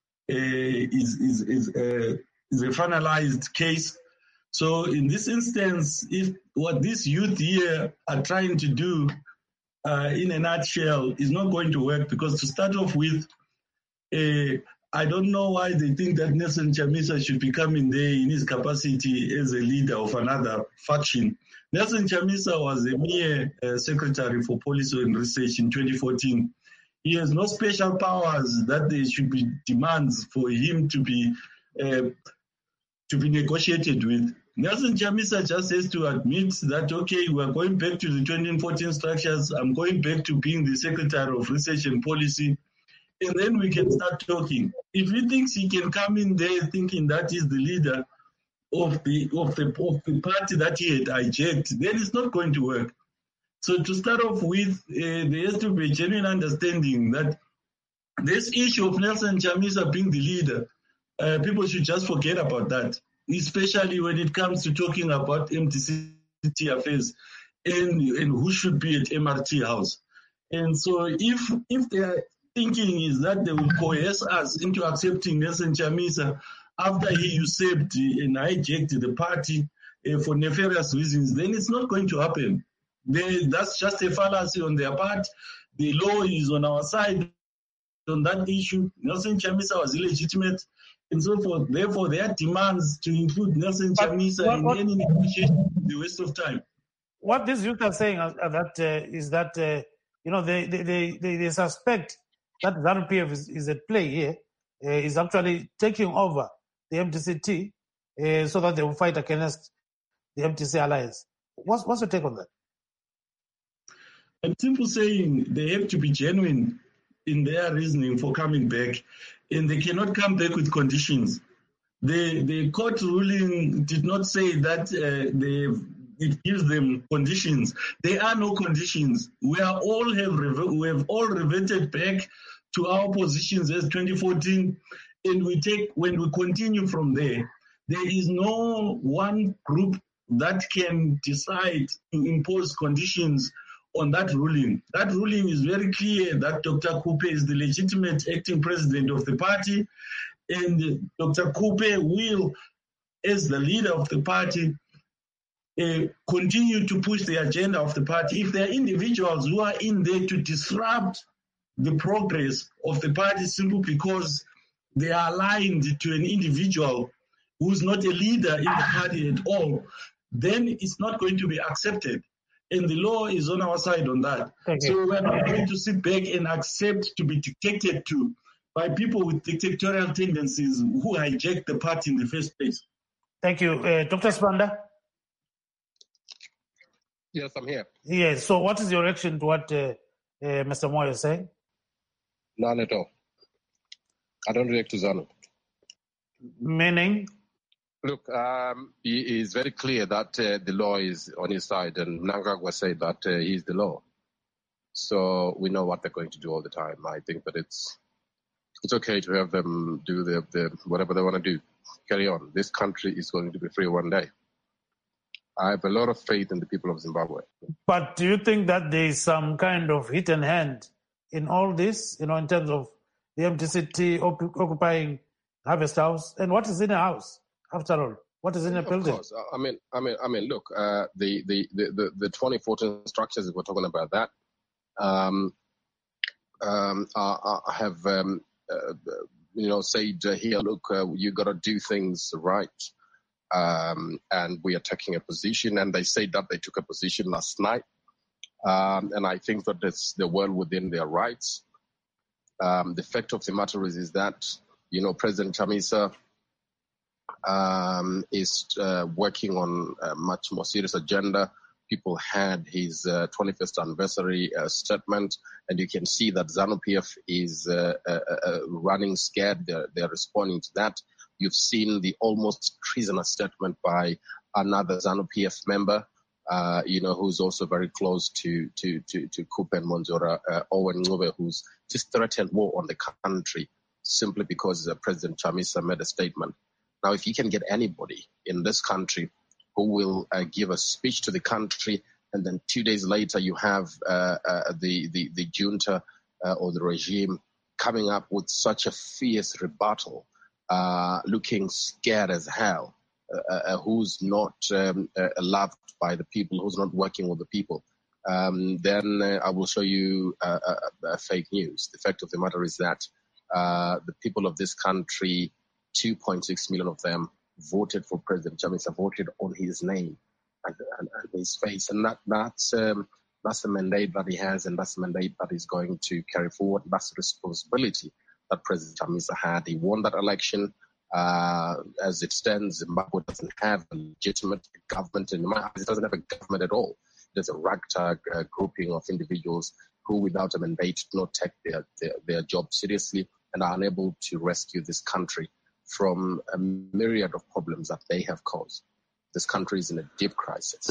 is is is, uh, is a finalized case. So, in this instance, if what these youth here are trying to do, uh, in a nutshell, is not going to work, because to start off with, uh, I don't know why they think that Nelson Chamisa should be coming there in his capacity as a leader of another faction. Nelson Chamisa was a mere uh, secretary for policy and research in twenty fourteen. He has no special powers that there should be demands for him to be uh, to be negotiated with. Nelson Chamisa just has to admit that, okay, we are going back to the twenty fourteen structures. I'm going back to being the secretary of research and policy. And then we can start talking. If he thinks he can come in there thinking that he's the leader of the of the of the party that he had hijacked, then it's not going to work. So to start off with, uh, there has to be a genuine understanding that this issue of Nelson Chamisa being the leader, uh, people should just forget about that, especially when it comes to talking about M T C affairs and, and who should be at M R T House. And so if if they are thinking is that they will coerce us into accepting Nelson Chamisa after he usurped and hijacked the party uh, for nefarious reasons, then it's not going to happen. They, that's just a fallacy on their part. The law is on our side on that issue. Nelson Chamisa was illegitimate, and so forth. Therefore, their demands to include Nelson but Chamisa what, what, in any negotiation is a waste of time. What these youth are saying uh, that uh, is that uh, you know they they, they they they suspect that ZANU P F is, is at play here, uh, is actually taking over the M D C T uh, so that they will fight against the M D C alliance. What's, what's your take on that? I'm simply saying they have to be genuine in their reasoning for coming back, and they cannot come back with conditions. The the court ruling did not say that uh, they it gives them conditions. There are no conditions. We are all have rev- we have all reverted back to our positions as twenty fourteen, and we take when we continue from there. There is no one group that can decide to impose conditions on that ruling. That ruling is very clear that Doctor Kupe is the legitimate acting president of the party, and Doctor Kupe will, as the leader of the party, uh, continue to push the agenda of the party. If there are individuals who are in there to disrupt the progress of the party simply because they are aligned to an individual who's not a leader in the party at all, then it's not going to be accepted. And the law is on our side on that. Okay. So we're not going to sit back and accept to be dictated to by people with dictatorial tendencies who hijack the party in the first place. Thank you. Uh, Doctor Sibanda? Yes, I'm here. Yes. So what is your reaction to what uh, uh, Mister Moyo is saying? None at all. I don't react to ZANU. Meaning? Look, um, he is very clear that uh, the law is on his side, and Mnangagwa said that uh, he's the law. So we know what they're going to do all the time. I think that it's it's okay to have them do the, the whatever they want to do. Carry on. This country is going to be free one day. I have a lot of faith in the people of Zimbabwe. But do you think that there is some kind of hidden hand in all this, you know, in terms of the M D C T op- occupying Harvest House? And what is in a house? After all, what is in a of building? Course. I mean, I mean, I mean. Look, uh, the, the, the, the, the twenty fourteen structures. If we're talking about that, um, um, I, I have, um, uh, you know, said uh, here. Look, uh, you got to do things right, um, and we are taking a position. And they said that they took a position last night, um, and I think that it's they're well within their rights. Um, the fact of the matter is, is that you know, President Chamisa Um, is uh, working on a much more serious agenda. People had his uh, twenty-first anniversary uh, statement, and you can see that ZANU P F is uh, uh, uh, running scared. They're, they're responding to that. You've seen the almost treasonous statement by another ZANU P F member, uh, you know, who's also very close to to to, to Kupe and Monzora, uh, Owen Ncube, who's just threatened war on the country simply because uh, President Chamisa made a statement. Now, if you can get anybody in this country who will uh, give a speech to the country, and then two days later you have uh, uh, the, the, the junta uh, or the regime coming up with such a fierce rebuttal, uh, looking scared as hell, uh, uh, who's not um, uh, loved by the people, who's not working with the people, um, then uh, I will show you uh, uh, uh, fake news. The fact of the matter is that uh, the people of this country, two point six million of them voted for President Chamisa, voted on his name and, and, and his face. And that, that's, um, that's the mandate that he has, and that's the mandate that he's going to carry forward. That's the responsibility that President Chamisa had. He won that election. Uh, as it stands, Zimbabwe doesn't have a legitimate government. In my eyes, it doesn't have a government at all. There's a ragtag uh, grouping of individuals who, without a mandate, do not take their, their, their job seriously and are unable to rescue this country from a myriad of problems that they have caused. This country is in a deep crisis.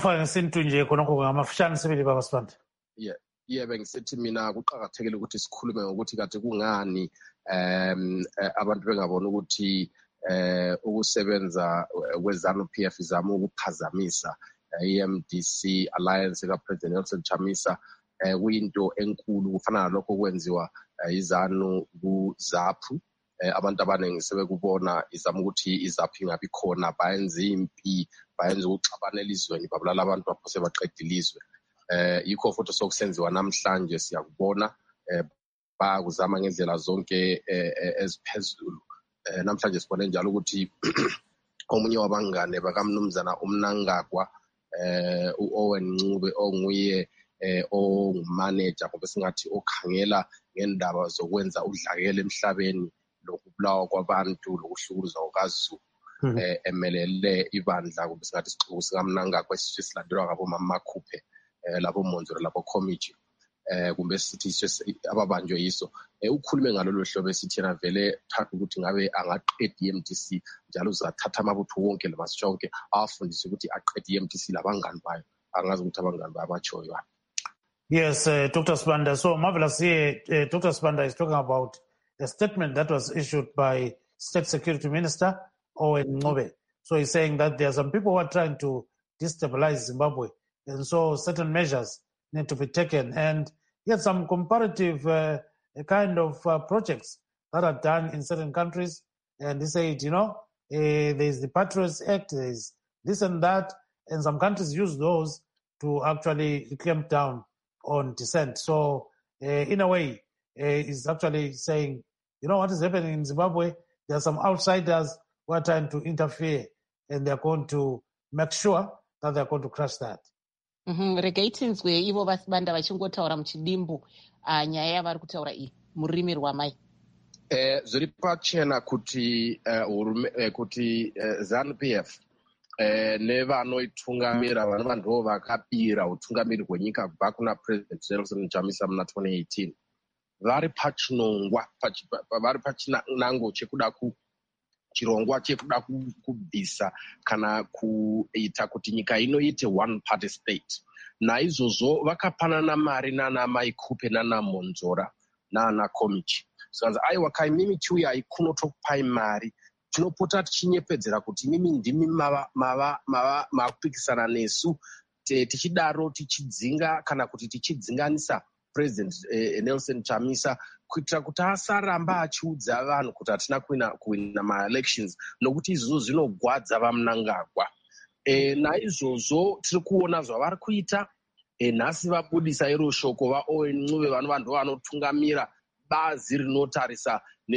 Yeah. Yeah, bengisithi mina kuqhakathekile ukuthi sikhulume ngokuthi kade kungani um abantu bengabona ukuthi eh ukusebenza kweZANU P F izama ukuphazamisa i-M D C alliance ka President Nelson Chamisa eh kuyinto enkulu kufana nalokho kwenziwa iZANU kuZAPU. Abantu abaningi sebekubona izama ukuthi izaphi ngabi khona bayenza impi bayenza ukuxabana elizweni babulala abantu baphose baqeda ilizwe eh yikho futhi sokusenziwa namhlanje siyakubona eh bakuzama ngendlela zonke eziphezulu namhlanje sibone njalo ukuthi omunye wabangane bakamnumzana uMnangagwa eh uOwen Ncube onguye eh ongumanager ngoba singathi okhangela ngendaba zokwenza udlakela emhlabeni lokubulawa kwabantu lokuhlukuza okaZulu eh emelele ibandla kube singathi isixuku sikaMnangagwa esisilandelwa ngabomama Makhuphe eh labo Monzolo labo Committee eh kumbe sithi ababanjwe yiso eh ukhulume ngalolu hlobo esithi yena vele thatha ukuthi ngabe angaqeda I M D C njalo uzathatha amabutho wonke lamasitsha wonke afundise ukuthi aqede I M D C labangani bayo angazi ukuthi abangani bayo abachoyo. Yes, uh, Doctor Sibanda. So marvelous here. Uh, Doctor Sibanda is talking about a statement that was issued by State Security Minister Owen Ncube. So he's saying that there are some people who are trying to destabilize Zimbabwe, and so certain measures need to be taken. And he had some comparative uh, kind of uh, projects that are done in certain countries. And he said, you know, uh, there's the Patriots Act, there's this and that, and some countries use those to actually clamp down on dissent. So uh, in a way, uh, he's actually saying, you know what is happening in Zimbabwe? There are some outsiders who are trying to interfere, and they're going to make sure that they're going to crush that. Mm-hmm. Regatinzwe ivo vasibanda vachingotaura muchidimbu nyaya yavari kutaura iyi mururimi rwamai. Eh zviri pachena kuti uh, kuti uh, ZANU P F eh nevanoitungamira vana vanhu vakabira utungamiri hwenyika kubva kuna President Nelson Chamisa muna twenty eighteen vari pachinongwa vari pachinango chekuda ku chirongwa chekuda kubvisa kana kuita kuti nyika inoite one party state. Naizvozvo vakapanana mari nana Maikhupe nana Monzora nana Komichi. Saka aiwa kai mimi chiuya kunotokupai mari tinopota tichinyepedzera kuti mimi ndimi mava mava mava makupikisana nesu tichidaro tichidzinga kana kuti tichidzinganisa President eh, Nelson Chamisa kuitira kuti asaramba achiudza vanhu kuti hatina kuwina kuwina ma-elections nokuti izvozvo zvinogwadza vaMnangagwa. E, naizvozvo tiri kuona zvavari kuita e, nhasi vabudisa iro shoko vaOwen Ncube vano vanhu vanotungamira bazi rinotarisa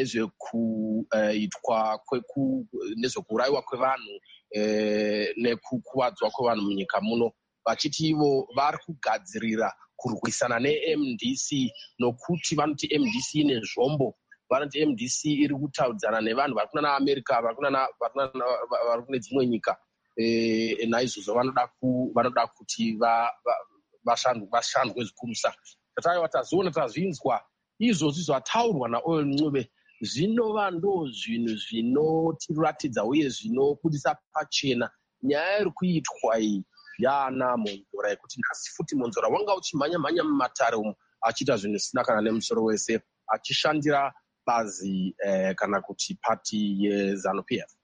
nezvekuitwa kweku nezvekurayiwa kwevanhu e, nekukuvadzwa kwevanhu munyika muno vachiti ivo vari kugadzirira kurwisana ne-M D C nokuti vanoti M D C ine zvombo vanoti M D C iri kutaudzana nevanhu vari kuna naAmerica vari kuna vari kune dzimwe nyika e, naizvozvo vanoda ku vanoda kuti vashandwe vashandwe zvikurusa. Tataiwa taziona tazvinzwa izvozvi zvataurwa naOwen Ncube zvinova ndo zvinhu zvinotiratidza uye zvinobudisa pachena nyaya iri kuitwa iyi yana Monzora yekuti nhasi futi Monzora wanga uchimhanya mhanya mumatare umo achiita zvinhu zvisina kana nemusoro wese achishandira bazi eh, kana kuti party yeZANU P F.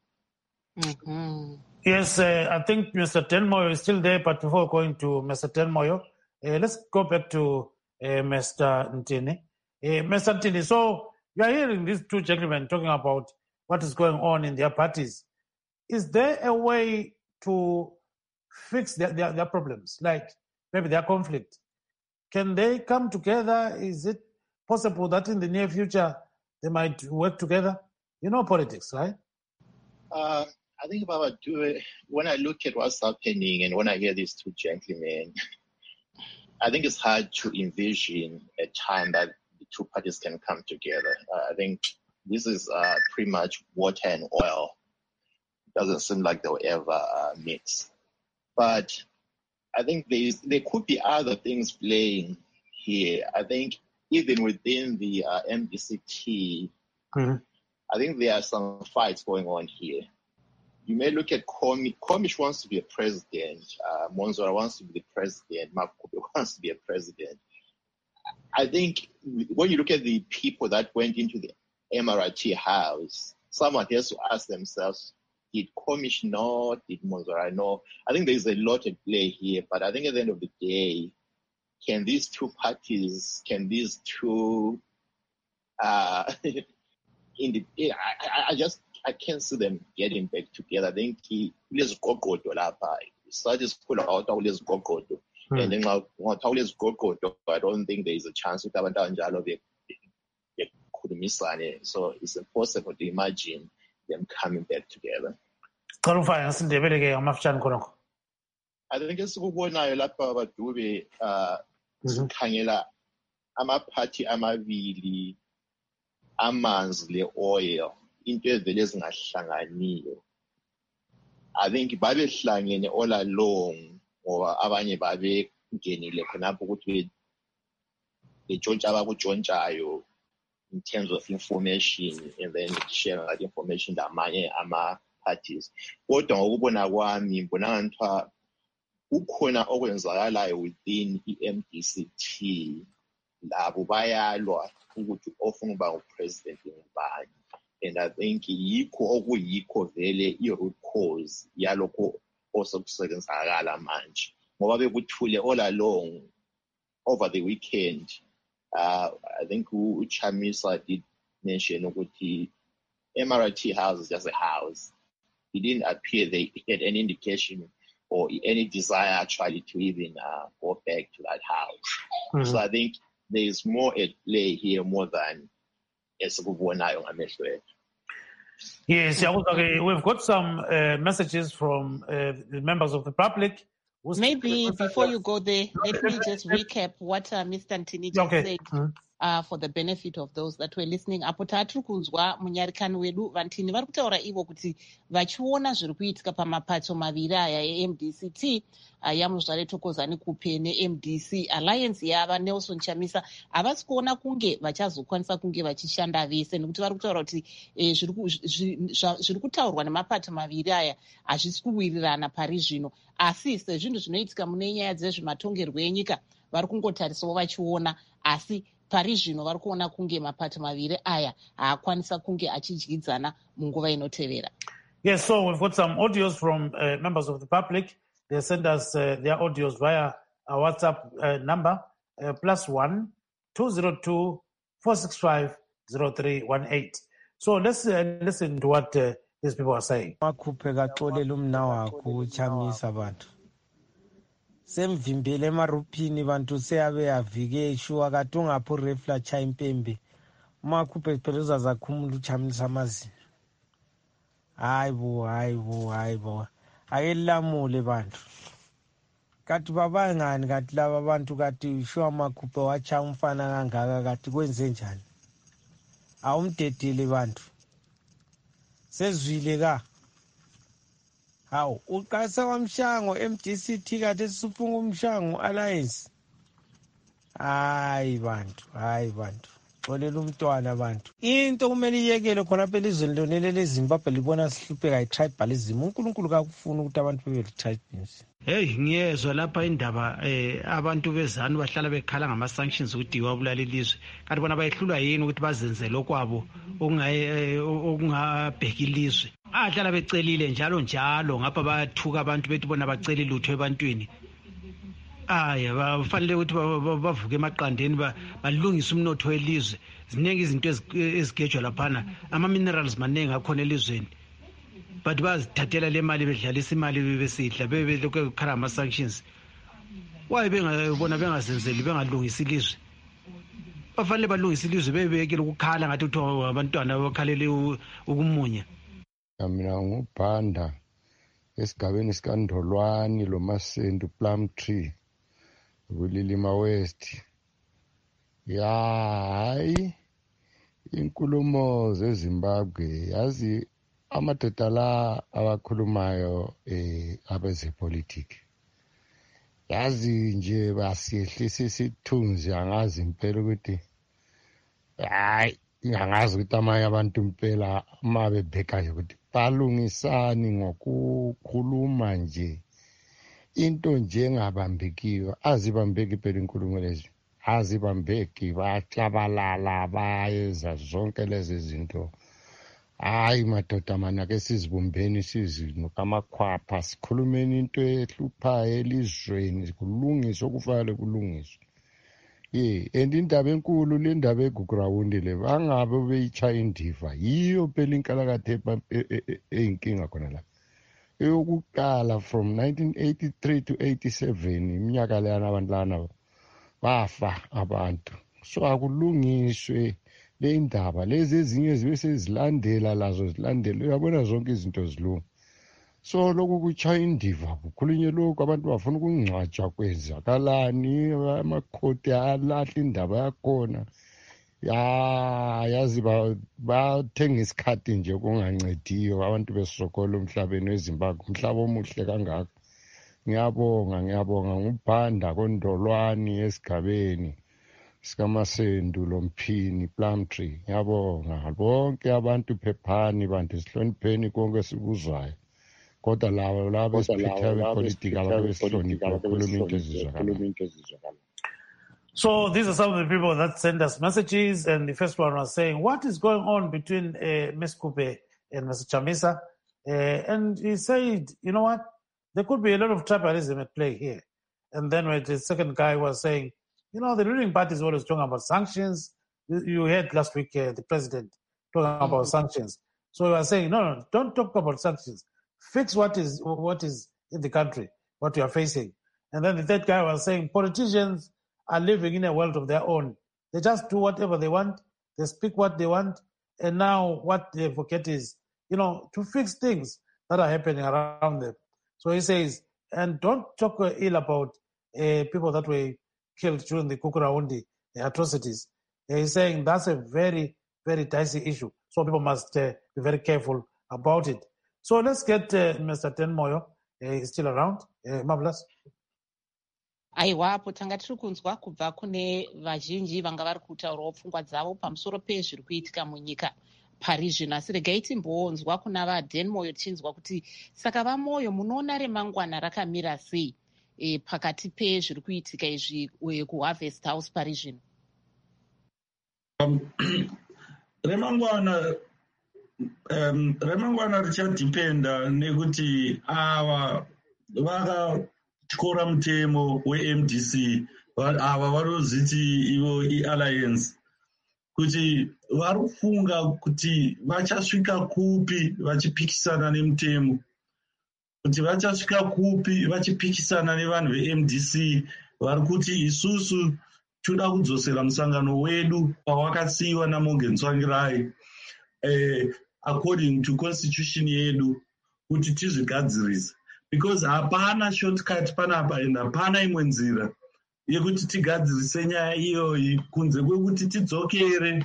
Mm-hmm. Yes, uh, I think Mister Tenmoyo is still there, but before going to Mister Tenmoyo, uh, let's go back to uh, Mister Ntini. Uh, Mister Ntini, so you are hearing these two gentlemen talking about what is going on in their parties. Is there a way to fix their, their, their problems, like maybe their conflict? Can they come together? Is it possible that in the near future they might work together? You know politics, right? Uh, I think about do when I look at what's happening and when I hear these two gentlemen, I think it's hard to envision a time that the two parties can come together. Uh, I think this is uh, pretty much water and oil. It doesn't seem like they'll ever uh, mix. But I think there there could be other things playing here. I think even within the uh, M D C T, mm-hmm. I think there are some fights going on here. You may look at Komi. Komish wants to be a president. Uh, Monzora wants to be the president. Makhuphe wants to be a president. I think when you look at the people that went into the M R T house, someone has to ask themselves, did Komish know? Did Monzora know? I think there's a lot at play here, but I think at the end of the day, can these two parties, can these two, uh, in the, I, I just, I can't see them getting back together. I think he let's go go to Lapa. So just pull out all this go go to. And then I'll let's go go to. I don't think there is a chance to have down Jalo they could miss any. So it's impossible to imagine them coming back together. I think it's good now Lapa but do be uh Kangela amaphathi amabili amanzi le-oil into evele ezingahlanganiyo. I think babehlangene all along ngoba abanye babengenile khonapho ukuthi betshontsha abakutshontshayo in terms of information and then share that information lamanye ama-parties. Kodwa ngokubona kwami ngibona ngathiwa ukhona okwenzakalayo within i-M D C T labo bayalwa ukuthi ofuna ukuba upresident ngubani. And I think yikho okuyikho vele i-root cause yalokho osokusebenzakala manje ngoba bekuthule all along over the weekend. uh, I think uChamisa did mention ukuthi M R T house is just a house. It didn't appear they had any indication or any desire actually to even uh, go back to that house. Mm-hmm. So I think there is more at play here more than esikubonayo ngamehlo ethu. Yes, we've got some uh, messages from uh, the members of the public. Maybe before you go there, let me just recap what uh, Mister Ntini just okay. said mm-hmm. uh, for the benefit of those that were listening. Apo tatiri kunzwa munyarikani wedu Vantini vari kutaura ivo kuti vachiona zviri kuitika pamapato maviri aya e-M D C T uh, yaMuzvare Thokozani Kupe ne-M D C Alliance yava Nelson Chamisa havasi kuona kunge vachazokwanisa kunge vachishanda vese nekuti vari kutaura kuti eh, zviri kutaurwa nemapato maviri aya hazvisi kuwirirana pari zvino, asi sezvinhu zvinoitika mune nyaya dzezvematongerwo enyika vari kungotarisawo vachiona, asi pari zvino vari kuona kunge mapato maviri aya haakwanisa kunge achidyidzana munguva inotevera. Yes, so we've got some audios from uh, members of the public. They send us uh, their audios via our WhatsApp uh, number, uh, plus one, two zero two, four six five, zero three one eight. So let's uh, listen to what uh, these people are saying. Semvimbele marupini vantu seave avike shu akatunga po refla chaimpembe makupe peruza za kumulu chamisa mazi aibo aibo aibo ayelamule vantu kati baba ngani kati lava vantu kati shu makupe wacha umfana kangaka kati kwenze njani awumdedele vantu sezwile ka hawu uqasa kwamshango M D C T kade sifunga umshango Alliance. Hayi bantu, hayi bantu. Xolela umntwana abantu. Into kumele iyekele khona phela izweni lonele leZimbabwe libona sihlupheka i-tribalism. uNkulunkulu kakufuna ukuthi abantu bebe tribalism. Hey, ngiyezwa lapha indaba eh abantu bezanu bahlala bekhala ngama sanctions ukuthi wabulala ilizwe. Kanti bona bayihlulwa yini ukuthi bazenze lokwabo okungaye okungabheka ilizwe. Ahlala becelile njalo njalo ngapha bathuka abantu bethi bona bacela lutho ebantwini. Aya bafanele ukuthi bavuke emaqandeni balungisa umnotho welizwe. Ziningi izinto ezigejwa laphana, ama minerals maningi akhona elizweni. But bazithathela le mali bedlalisa imali besidla bebe lokho kukhala ama sanctions. Why bengabona bengazenzeli bengalungisa ilizwe? Bafanele balungisa ilizwe bebekele ukukhala ngathi uthiwa abantwana bakhalele ukumunya. Mina ngubhanda esigabeni sikandolwani lo Masendu Plumtree kulilima West. Ya hayi inkulumo zeZimbabwe yazi amadoda la abakhulumayo eh abezepolitiki yazi nje basiehlisa isithunzi angazi impela ukuthi hayi ngangazi ukuthi amanye abantu impela mabe bhekayo ukuthi balungisani ngokukhuluma nje into nje engabambekiyo azibambeki phela inkulumo lezi azibambeki bahlabalala bayeza zonke lezi zinto. Hayi madoda mana ke sizibumbeni sizino kamakhwapha sikhulumeni into ehluphayo elizweni kulungiswa okufanele kulungiswa. Yeah, and indaba enkulu le ndaba eGugurawundi le bangabe beyicha indiva yiyo phela inkalakathe eyinkinga khona la. Eyokuqala from nineteen eighty-three to eighty-seven iminyaka leyana abantu lana bafa abantu. So akulungiswe le indaba lezi ezinye zibe sezilandela lazo zilandela uyabona zonke izinto zilunga. so lokhu kutshaya indiva kukhulunywe lokhu abantu bafuna ukungcwatshwa kwenzakalani amakhoti alahla indaba yakhona ya yazi bathenga isikhathi nje kungancediyo abantu besokolo emhlabeni weZimbabwe umhlaba omuhle kangaka. Ngiyabonga ngiyabonga ngubhanda kondolwani esigabeni sikamasendu lomphini Plumtree. Ngiyabonga bonke abantu phephani bantu sihlonipheni konke sikuzwayo kodwa labo labo esiphethe bepolitiki ababesihlonipha bakhuluma into ezizwakala. So these are some of the people that send us messages, and the first one was saying, what is going on between uh, Miz Kupe and Mister Chamisa? Uh, and he said, you know what, there could be a lot of tribalism at play here. And then when the second guy was saying, you know, the ruling party is always talking about sanctions. You heard last week uh, the president talking mm-hmm. about sanctions. So he was saying, no, no, don't talk about sanctions. Fix what is what is in the country, what you are facing. And then the third guy was saying, politicians are living in a world of their own. They just do whatever they want. They speak what they want. And now what they forget is, you know, to fix things that are happening around them. So he says, and don't talk ill about uh, people that were killed during the Kukuraundi atrocities. Uh, he's saying that's a very, very dicey issue. So people must uh, be very careful about it. So let's get uh, Mister Tenmoyo. Uh, he's still around. Uh, marvelous. Aiwapo tanga tiri kunzwa kubva kune vazhinji vanga vari kutaurawo pfungwa dzavo pamusoro pezviri kuitika munyika pari zvino. Asi regai timbonzwa kuna vaDenmoyo tichinzwa kuti saka vaMoyo munoona remangwana rakamira sei e, pakati pezviri kuitika izvi kuHarvest House pari zvino. Um, remangwana um, remangwana richadhipenda nekuti ava vaka chikora mutemo we-M D C ava varoziti ivo i-alliance kuti vari kufunga kuti vachasvika kupi vachipikisana nemutemo, kuti vachasvika kupi vachipikisana nevanhu ve-M D C vari kuti isusu toda kudzosera musangano wedu pawakasiyiwa naMorgan Tsvangirai eh, according to constitution yedu kuti tizvigadzirisa, because hapana shortcut panapa and hapana imwe nzira yekuti tigadzirise nyaya iyoyi kunze kwekuti tidzokere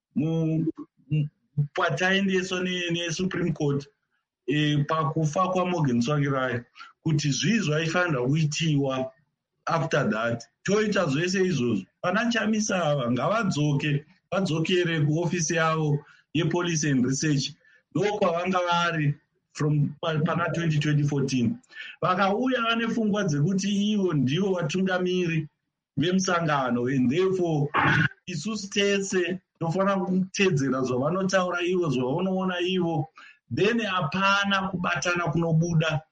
pataendeswa neSupreme Court e, pakufa kwaMorgan Tsvangirai kuti zvii zvaifanira kuitiwa after that. Toita zvese izvozvo pana Chamisa ava ngavadzoke vadzokere kuofisi yavo yePolice and Research ndokwavanga vari from pana twenty fourteen. Vakauya vane pfungwa dzekuti ivo ndivo vatungamiri vemusangano and therefore isusu tese tofanira kutedzera zvavanotaura ivo, zvavanoona ivo, then hapana kubatana kunobuda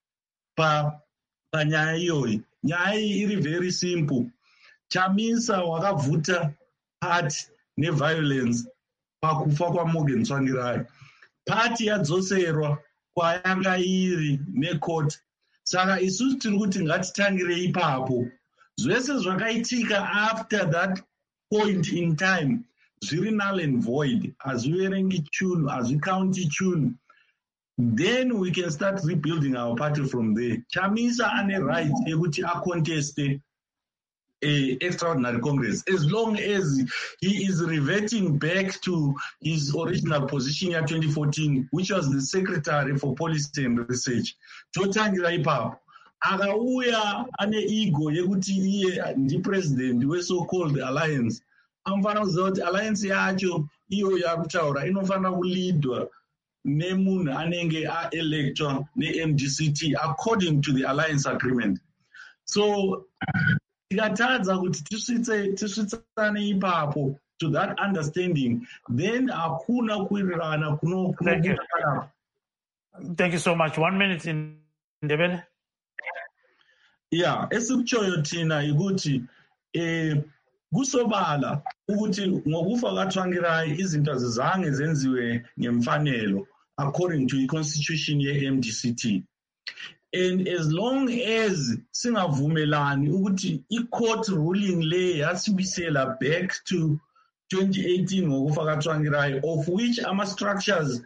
panyaya iyoyi. Nyaya iyi iri very simple. Chamisa wakabvuta party neviolence pakufa kwaMorgan Tsvangirai. Party yadzoserwa kwayanga iri necourt. Saka isusu tiri kuti ngatitangire ipapo. Zvese zvakaitika after that point in time zviri null and void, hazviverengi chunhu, hazvikaunti chunhu. Then we can start rebuilding our party from there. Chamisa ane right yekuti aconteste a extraordinary congress as long as he is reverting back to his original position in twenty fourteen, which was the secretary for policy and research. Totangira ipapo akauya ane ego yekuti iye ndi president we so called alliance, anofanira kuziva kuti alliance yacho iyo yakutaura inofanira kuleadwa nemunhu anenge aelectwa ne-M D C T according to the alliance agreement. So tikatadza kuti tisvitsane ipapo to that understanding, then hakuna kuwirirana kuno. Thank you. Thank you so much. One minute in Ndebele. Yeah, esikutshoyo thina ikuthi eh kusobala ukuthi ngokufa kaTsvangirai izinto azizange zenziwe ngemfanelo according to the constitution ye-M D C T. And as long as singavumelani ukuthi i-court ruling le yasibisela back to twenty eighteen ngokufa kaTsvangirai, of which ama structures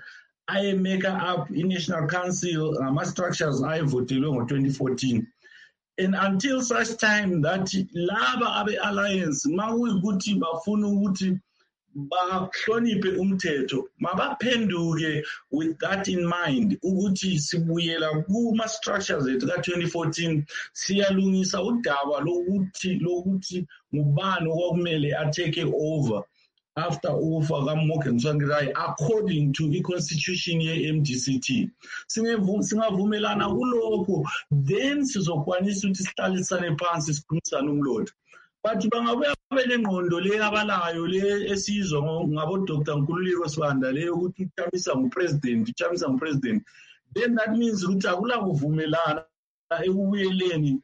aimeka up i-National Council ngama-structures ayevotelwe ngo-twenty fourteen. And until such time that laba abe-alliance makuyikuthi bafuna ukuthi bahloniphe umthetho mabaphenduke with that in mind ukuthi sibuyela kuma-structures ethu ka-twenty fourteen siyalungisa udaba lokuthi lokuthi ngubani okwakumele atake over after ukufa kaMorgan Tsvangirai according to i-constitution ye-M D C T. Singavumelana kulokho then sizokwanisa ukuthi sihlalisane phansi sikhulumisane umlotha. But bangabuya bele ngqondo le abalayo le esizwa ngabo Doctor Nkululeko Sibanda le ukuthi uChamisa ngupresident, uChamisa ngupresident. Then that means ukuthi akula kuvumelana ekubuyeleni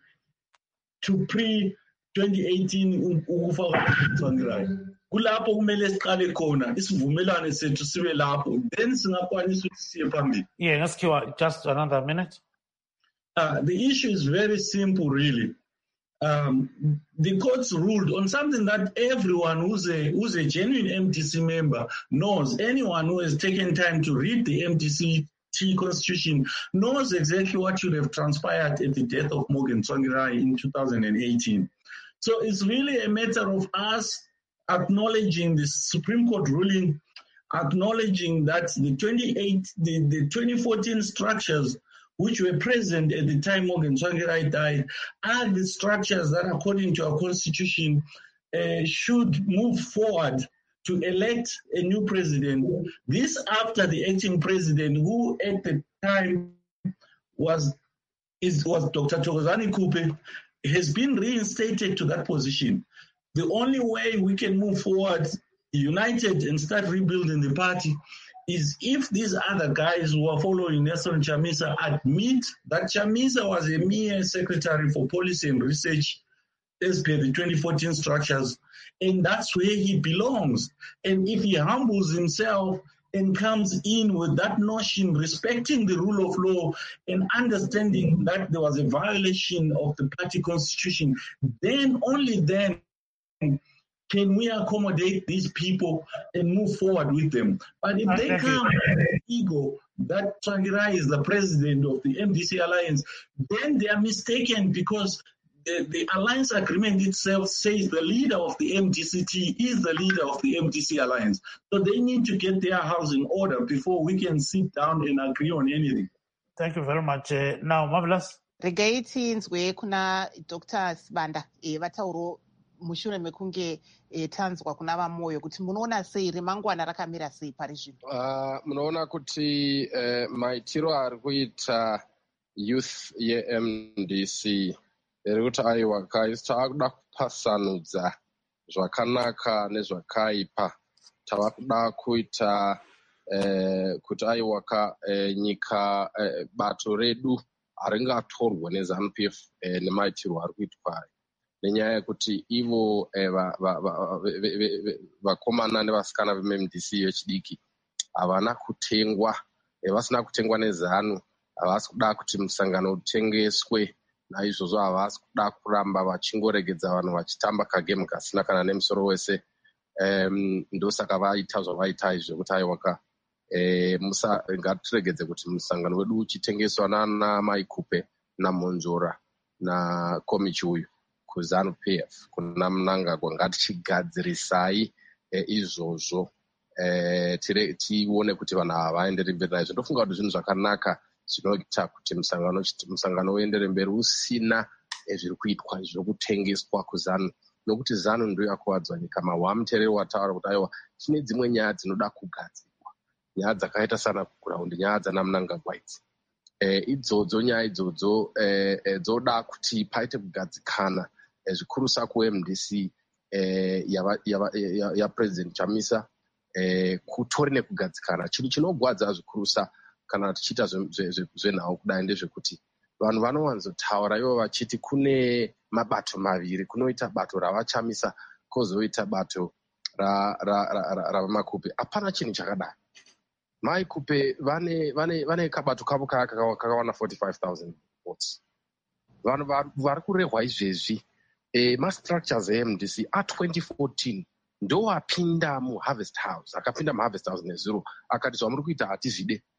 to pre twenty eighteen ukufa kaMorgan. Kulapho kumele siqale khona isivumelane sethu sibe lapho then singakwanisa ukuthi siye phambili. Yeah, ngasikhiwa just another minute. Uh, the issue is very simple really. Um, the courts ruled on something that everyone who's a who's a genuine M D C member knows. Anyone who has taken time to read the M D C T constitution knows exactly what should have transpired at the death of Morgan Tsvangirai in two thousand eighteen. So it's really a matter of us acknowledging the Supreme Court ruling, acknowledging that the twenty-eight, the, the twenty fourteen structures which were present at the time Morgan Tsvangirai died are the structures that, according to our constitution, uh, should move forward to elect a new president. This after the acting president, who at the time was is was Doctor Thokozani Kupe, has been reinstated to that position. The only way we can move forward united and start rebuilding the party is if these other guys who are following Nelson Chamisa admit that Chamisa was a mere secretary for policy and research as per the twenty fourteen structures, and that's where he belongs. And if he humbles himself and comes in with that notion, respecting the rule of law and understanding that there was a violation of the party constitution, then only then can we accommodate these people and move forward with them. But if they come with ego that Tsvangirai is the president of the M D C Alliance, then they are mistaken because the, the alliance agreement itself says the leader of the M D C T is the leader of the M D C Alliance. So they need to get their house in order before we can sit down and agree on anything. Thank you very much. Uh, now, Marvelous. Regaitsinzwe kuna Doctor Sibanda vatauro mushure mekunge tanzwa kuna vamoyo kuti munoona sei remangwana rakamira sei pari zvino. Uh, munoona kuti uh, maitiro ari kuita youth ye-M D C iri kuti aiwa kaisi taakuda kupasanudza zvakanaka nezvakaipa. Tava kuda kuita uh, kuti aiwa ka uh, nyika uh, bato redu haringatorwe neZANU P F uh, nemaitiro ari kuitwa nenyaya yekuti ivo vakomana nevasikana veme-M D C yechidiki havana kutengwa, vasina kutengwa neZANU, havasi kuda kuti musangano utengeswe. Naizvozvo havasi kuda kuramba vachingoregedza vanhu vachitamba kagemu kasina kana nemusoro wese. Um, ndosaka vaita zvavaita izvo kuti aiwaka um, ngatiregedze kuti musangano wedu uchitengeswa nana Maikupe naMonzora naKomi Chiuyu kuZANU P F kuna Mnangagwa. Ngatichigadzirisai e, izvozvo e, tire tione kuti vanhu ava vaendere mberi naizvo. Ndofunga kuti zvinhu zvakanaka zvinoita kuti musangano musangano uendere mberi usina e, zviri kuitwa zvokutengeswa kuZANU, nokuti ZANU ndio yakuwadzwa nyika. Mawamutereri wataura kuti aiwa tine dzimwe nyaya dzinoda kugadzirwa, nyaya dzakaita sana kuguraundi, nyaya dzana Mnangagwa idzi. E, idzodzo nyaya idzodzo e, e, dzoda kuti paite kugadzikana e, zvikurusa ku-M D C e, yaPresident ya, ya Chamisa e, kutori nekugadzikana. Chinhu chinogwadza zvikurusa kana tichiita zvenhau kudai ndezvekuti vanhu vanowanzotaura ivo vachiti kune mabato maviri, kunoita bato ravaChamisa kwozoita bato ravamakupe. Hapana chinhu chakadai. Maikupe vane vane vane kabato kavo kakawana forty-five thousand votes. Vanhu vari kurehwa izvezvi e, mastructures e-M D C a-twenty fourteen ndo apinda muHarvest House, akapinda muHarvest House nezuro akati zvamuri kuita hatizvide.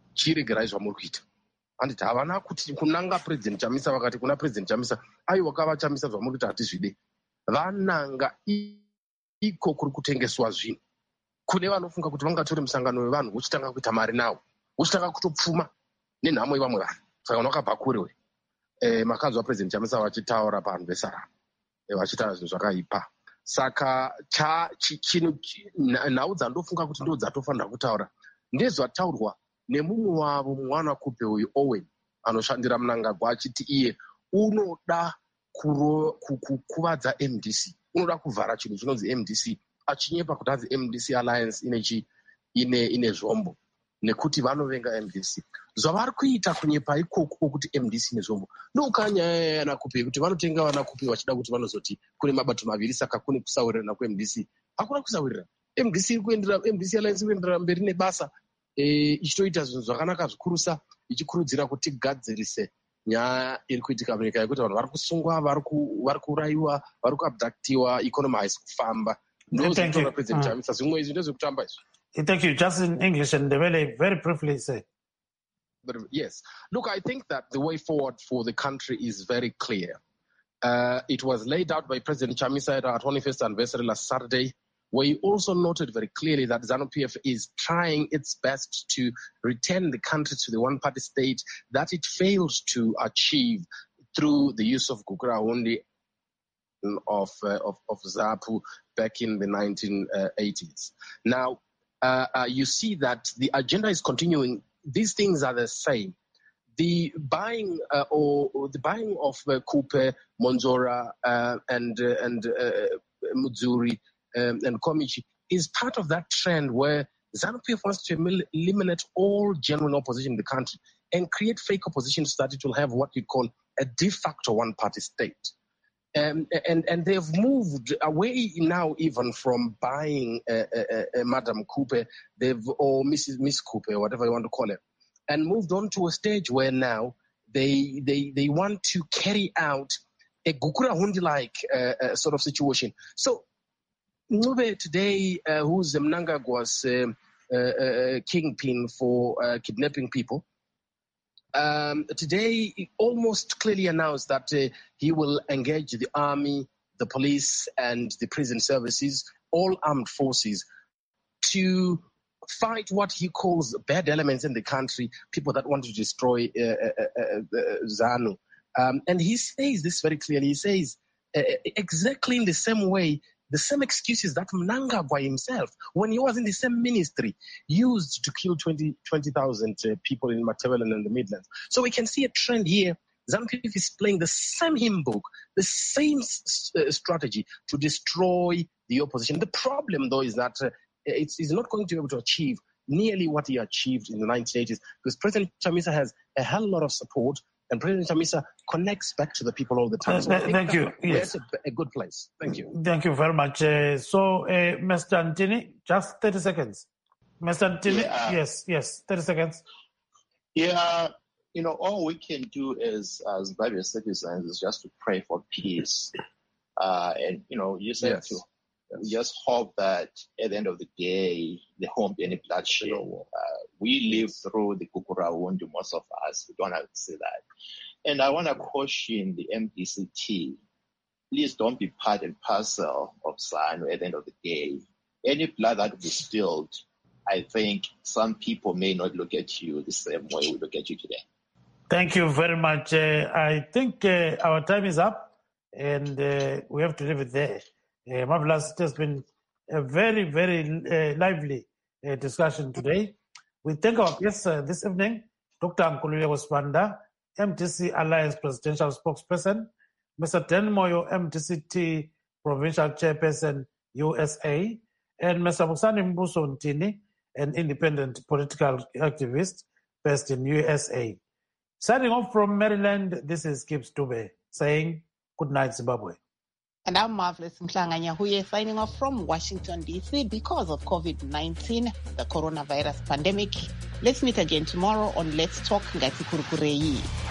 chiregerai zvamuri kuita. Handiti havana kuti kunanga President Chamisa vakati kuna President Chamisa aiwa kava Chamisa zvamuri kuita hatizvide. Vananga iko kuri kutengeswa zvinhu. Kune vanofunga kuti vangatora musangano wevanhu vochitanga kuita mari nawo. Vochitanga kutopfuma nenhamo yevamwe vanhu. Saka vakabva kure. Eh, makanzwa President Chamisa vachitaura pavanhu vesara. Eh, vachitaura zvinhu zvakaipa. Saka cha chino nhau dzandofunga kuti ndo dzatofanira kutaura ndezvataurwa nemumwe wavo mwana Kupe uyu Owen anoshandira Mnangagwa achiti iye unoda kukuvadza M D C, unoda kuvhara chinhu chinonzi M D C, achinyepa kuti hadzi M D C Alliance ine chi ine ine zvombo nekuti vanovenga M D C. Zvavari kuita kunyepa ikoko kuti M D C ine zvombo ndokanyaya yana Kupe kuti vanotenga vana Kupe vachida kuti vanozoti kune mabato maviri saka kune kusawirana ku M D C. Hakuna kusawirana. M D C iri kuendera M D C Alliance kuendera mberi nebasa eh ichitoita zvinhu zvakanaka zvikurusa ichikurudzira kuti gadzirise nyaya iri kuitika munyika yekuti vanhu vari kusungwa vari vari kuraiwa vari kuabductiwa economy haisi kufamba. Thank you. President Chamisa zvimwe izvi ndezvekutamba izvi. Thank you. Just in English and very, very briefly say. But yes, look, I think that the way forward for the country is very clear. Uh, it was laid out by President Chamisa at our twenty-first anniversary last Saturday, where he also noted very clearly that ZANU-P F is trying its best to return the country to the one-party state that it failed to achieve through the use of Gukurahundi of, uh, of, of ZAPU back in the nineteen eighties. Now, uh, uh, you see that the agenda is continuing. These things are the same. The buying uh, or, or the buying of uh, Kupe, Monzora, uh, and uh, and uh, Mudzuri um, and Komichi is part of that trend where ZANU-P F wants to eliminate all genuine opposition in the country and create fake opposition so that it will have what you call a de facto one-party state. Um, and and they've moved away now even from buying uh, uh, uh, Madam Kupe, they've or Missus Miss Kupe, whatever you want to call it, and moved on to a stage where now they they they want to carry out a Gukurahundi-like uh, uh, sort of situation. So Ncube today, uh, who's Mnangagwa's uh, uh, uh, kingpin for uh, kidnapping people, Um, today, he almost clearly announced that uh, he will engage the army, the police, and the prison services, all armed forces, to fight what he calls bad elements in the country, people that want to destroy uh, uh, uh, uh, ZANU. Um, and he says this very clearly. He says uh, exactly in the same way, the same excuses that Mnangagwa himself, when he was in the same ministry, used to kill twenty thousand uh, people in Matabeleland and the Midlands. So we can see a trend here. ZANU-P F is playing the same hymn book, the same s- uh, strategy to destroy the opposition. The problem, though, is that uh, it's, it's not going to be able to achieve nearly what he achieved in the nineteen eighties, because President Chamisa has a hell lot of support, and President Chamisa connects back to the people all the time. So uh, thank you. Yes. That's a, a good place. Thank you. Thank you very much. Uh, so, uh, Mister Ntini, just thirty seconds. Mister Ntini, yeah. yes, yes, thirty seconds. Yeah, you know, all we can do is, as Zimbabwean citizens, is just to pray for peace. Uh, and, you know, you said Yes. to we just hope that at the end of the day, there won't be any bloodshed. Uh, we live through the Gukurahundi, most of us. We don't have to say that. And I want to caution the M D C T. Please don't be part and parcel of ZANU at the end of the day. Any blood that will be spilled, I think some people may not look at you the same way we look at you today. Thank you very much. Uh, I think uh, our time is up, and uh, we have to leave it there. Uh, Marvelous, it has been a very, very uh, lively uh, discussion today. We thank our guests uh, this evening, Doctor Nkululeko Sibanda, M D C Alliance Presidential Spokesperson, Mister Dan Moyo, M D C T Provincial Chairperson, U S A, and Mister Busani Mbuso Ntini, an independent political activist based in U S A. Signing off from Maryland, this is Gibbs Dube saying good night, Zimbabwe. And I'm Marvelous Mhlanga Nyahuye signing off from Washington, D C because of COVID nineteen, the coronavirus pandemic. Let's meet again tomorrow on Let's Talk Ngati Kurukureyi.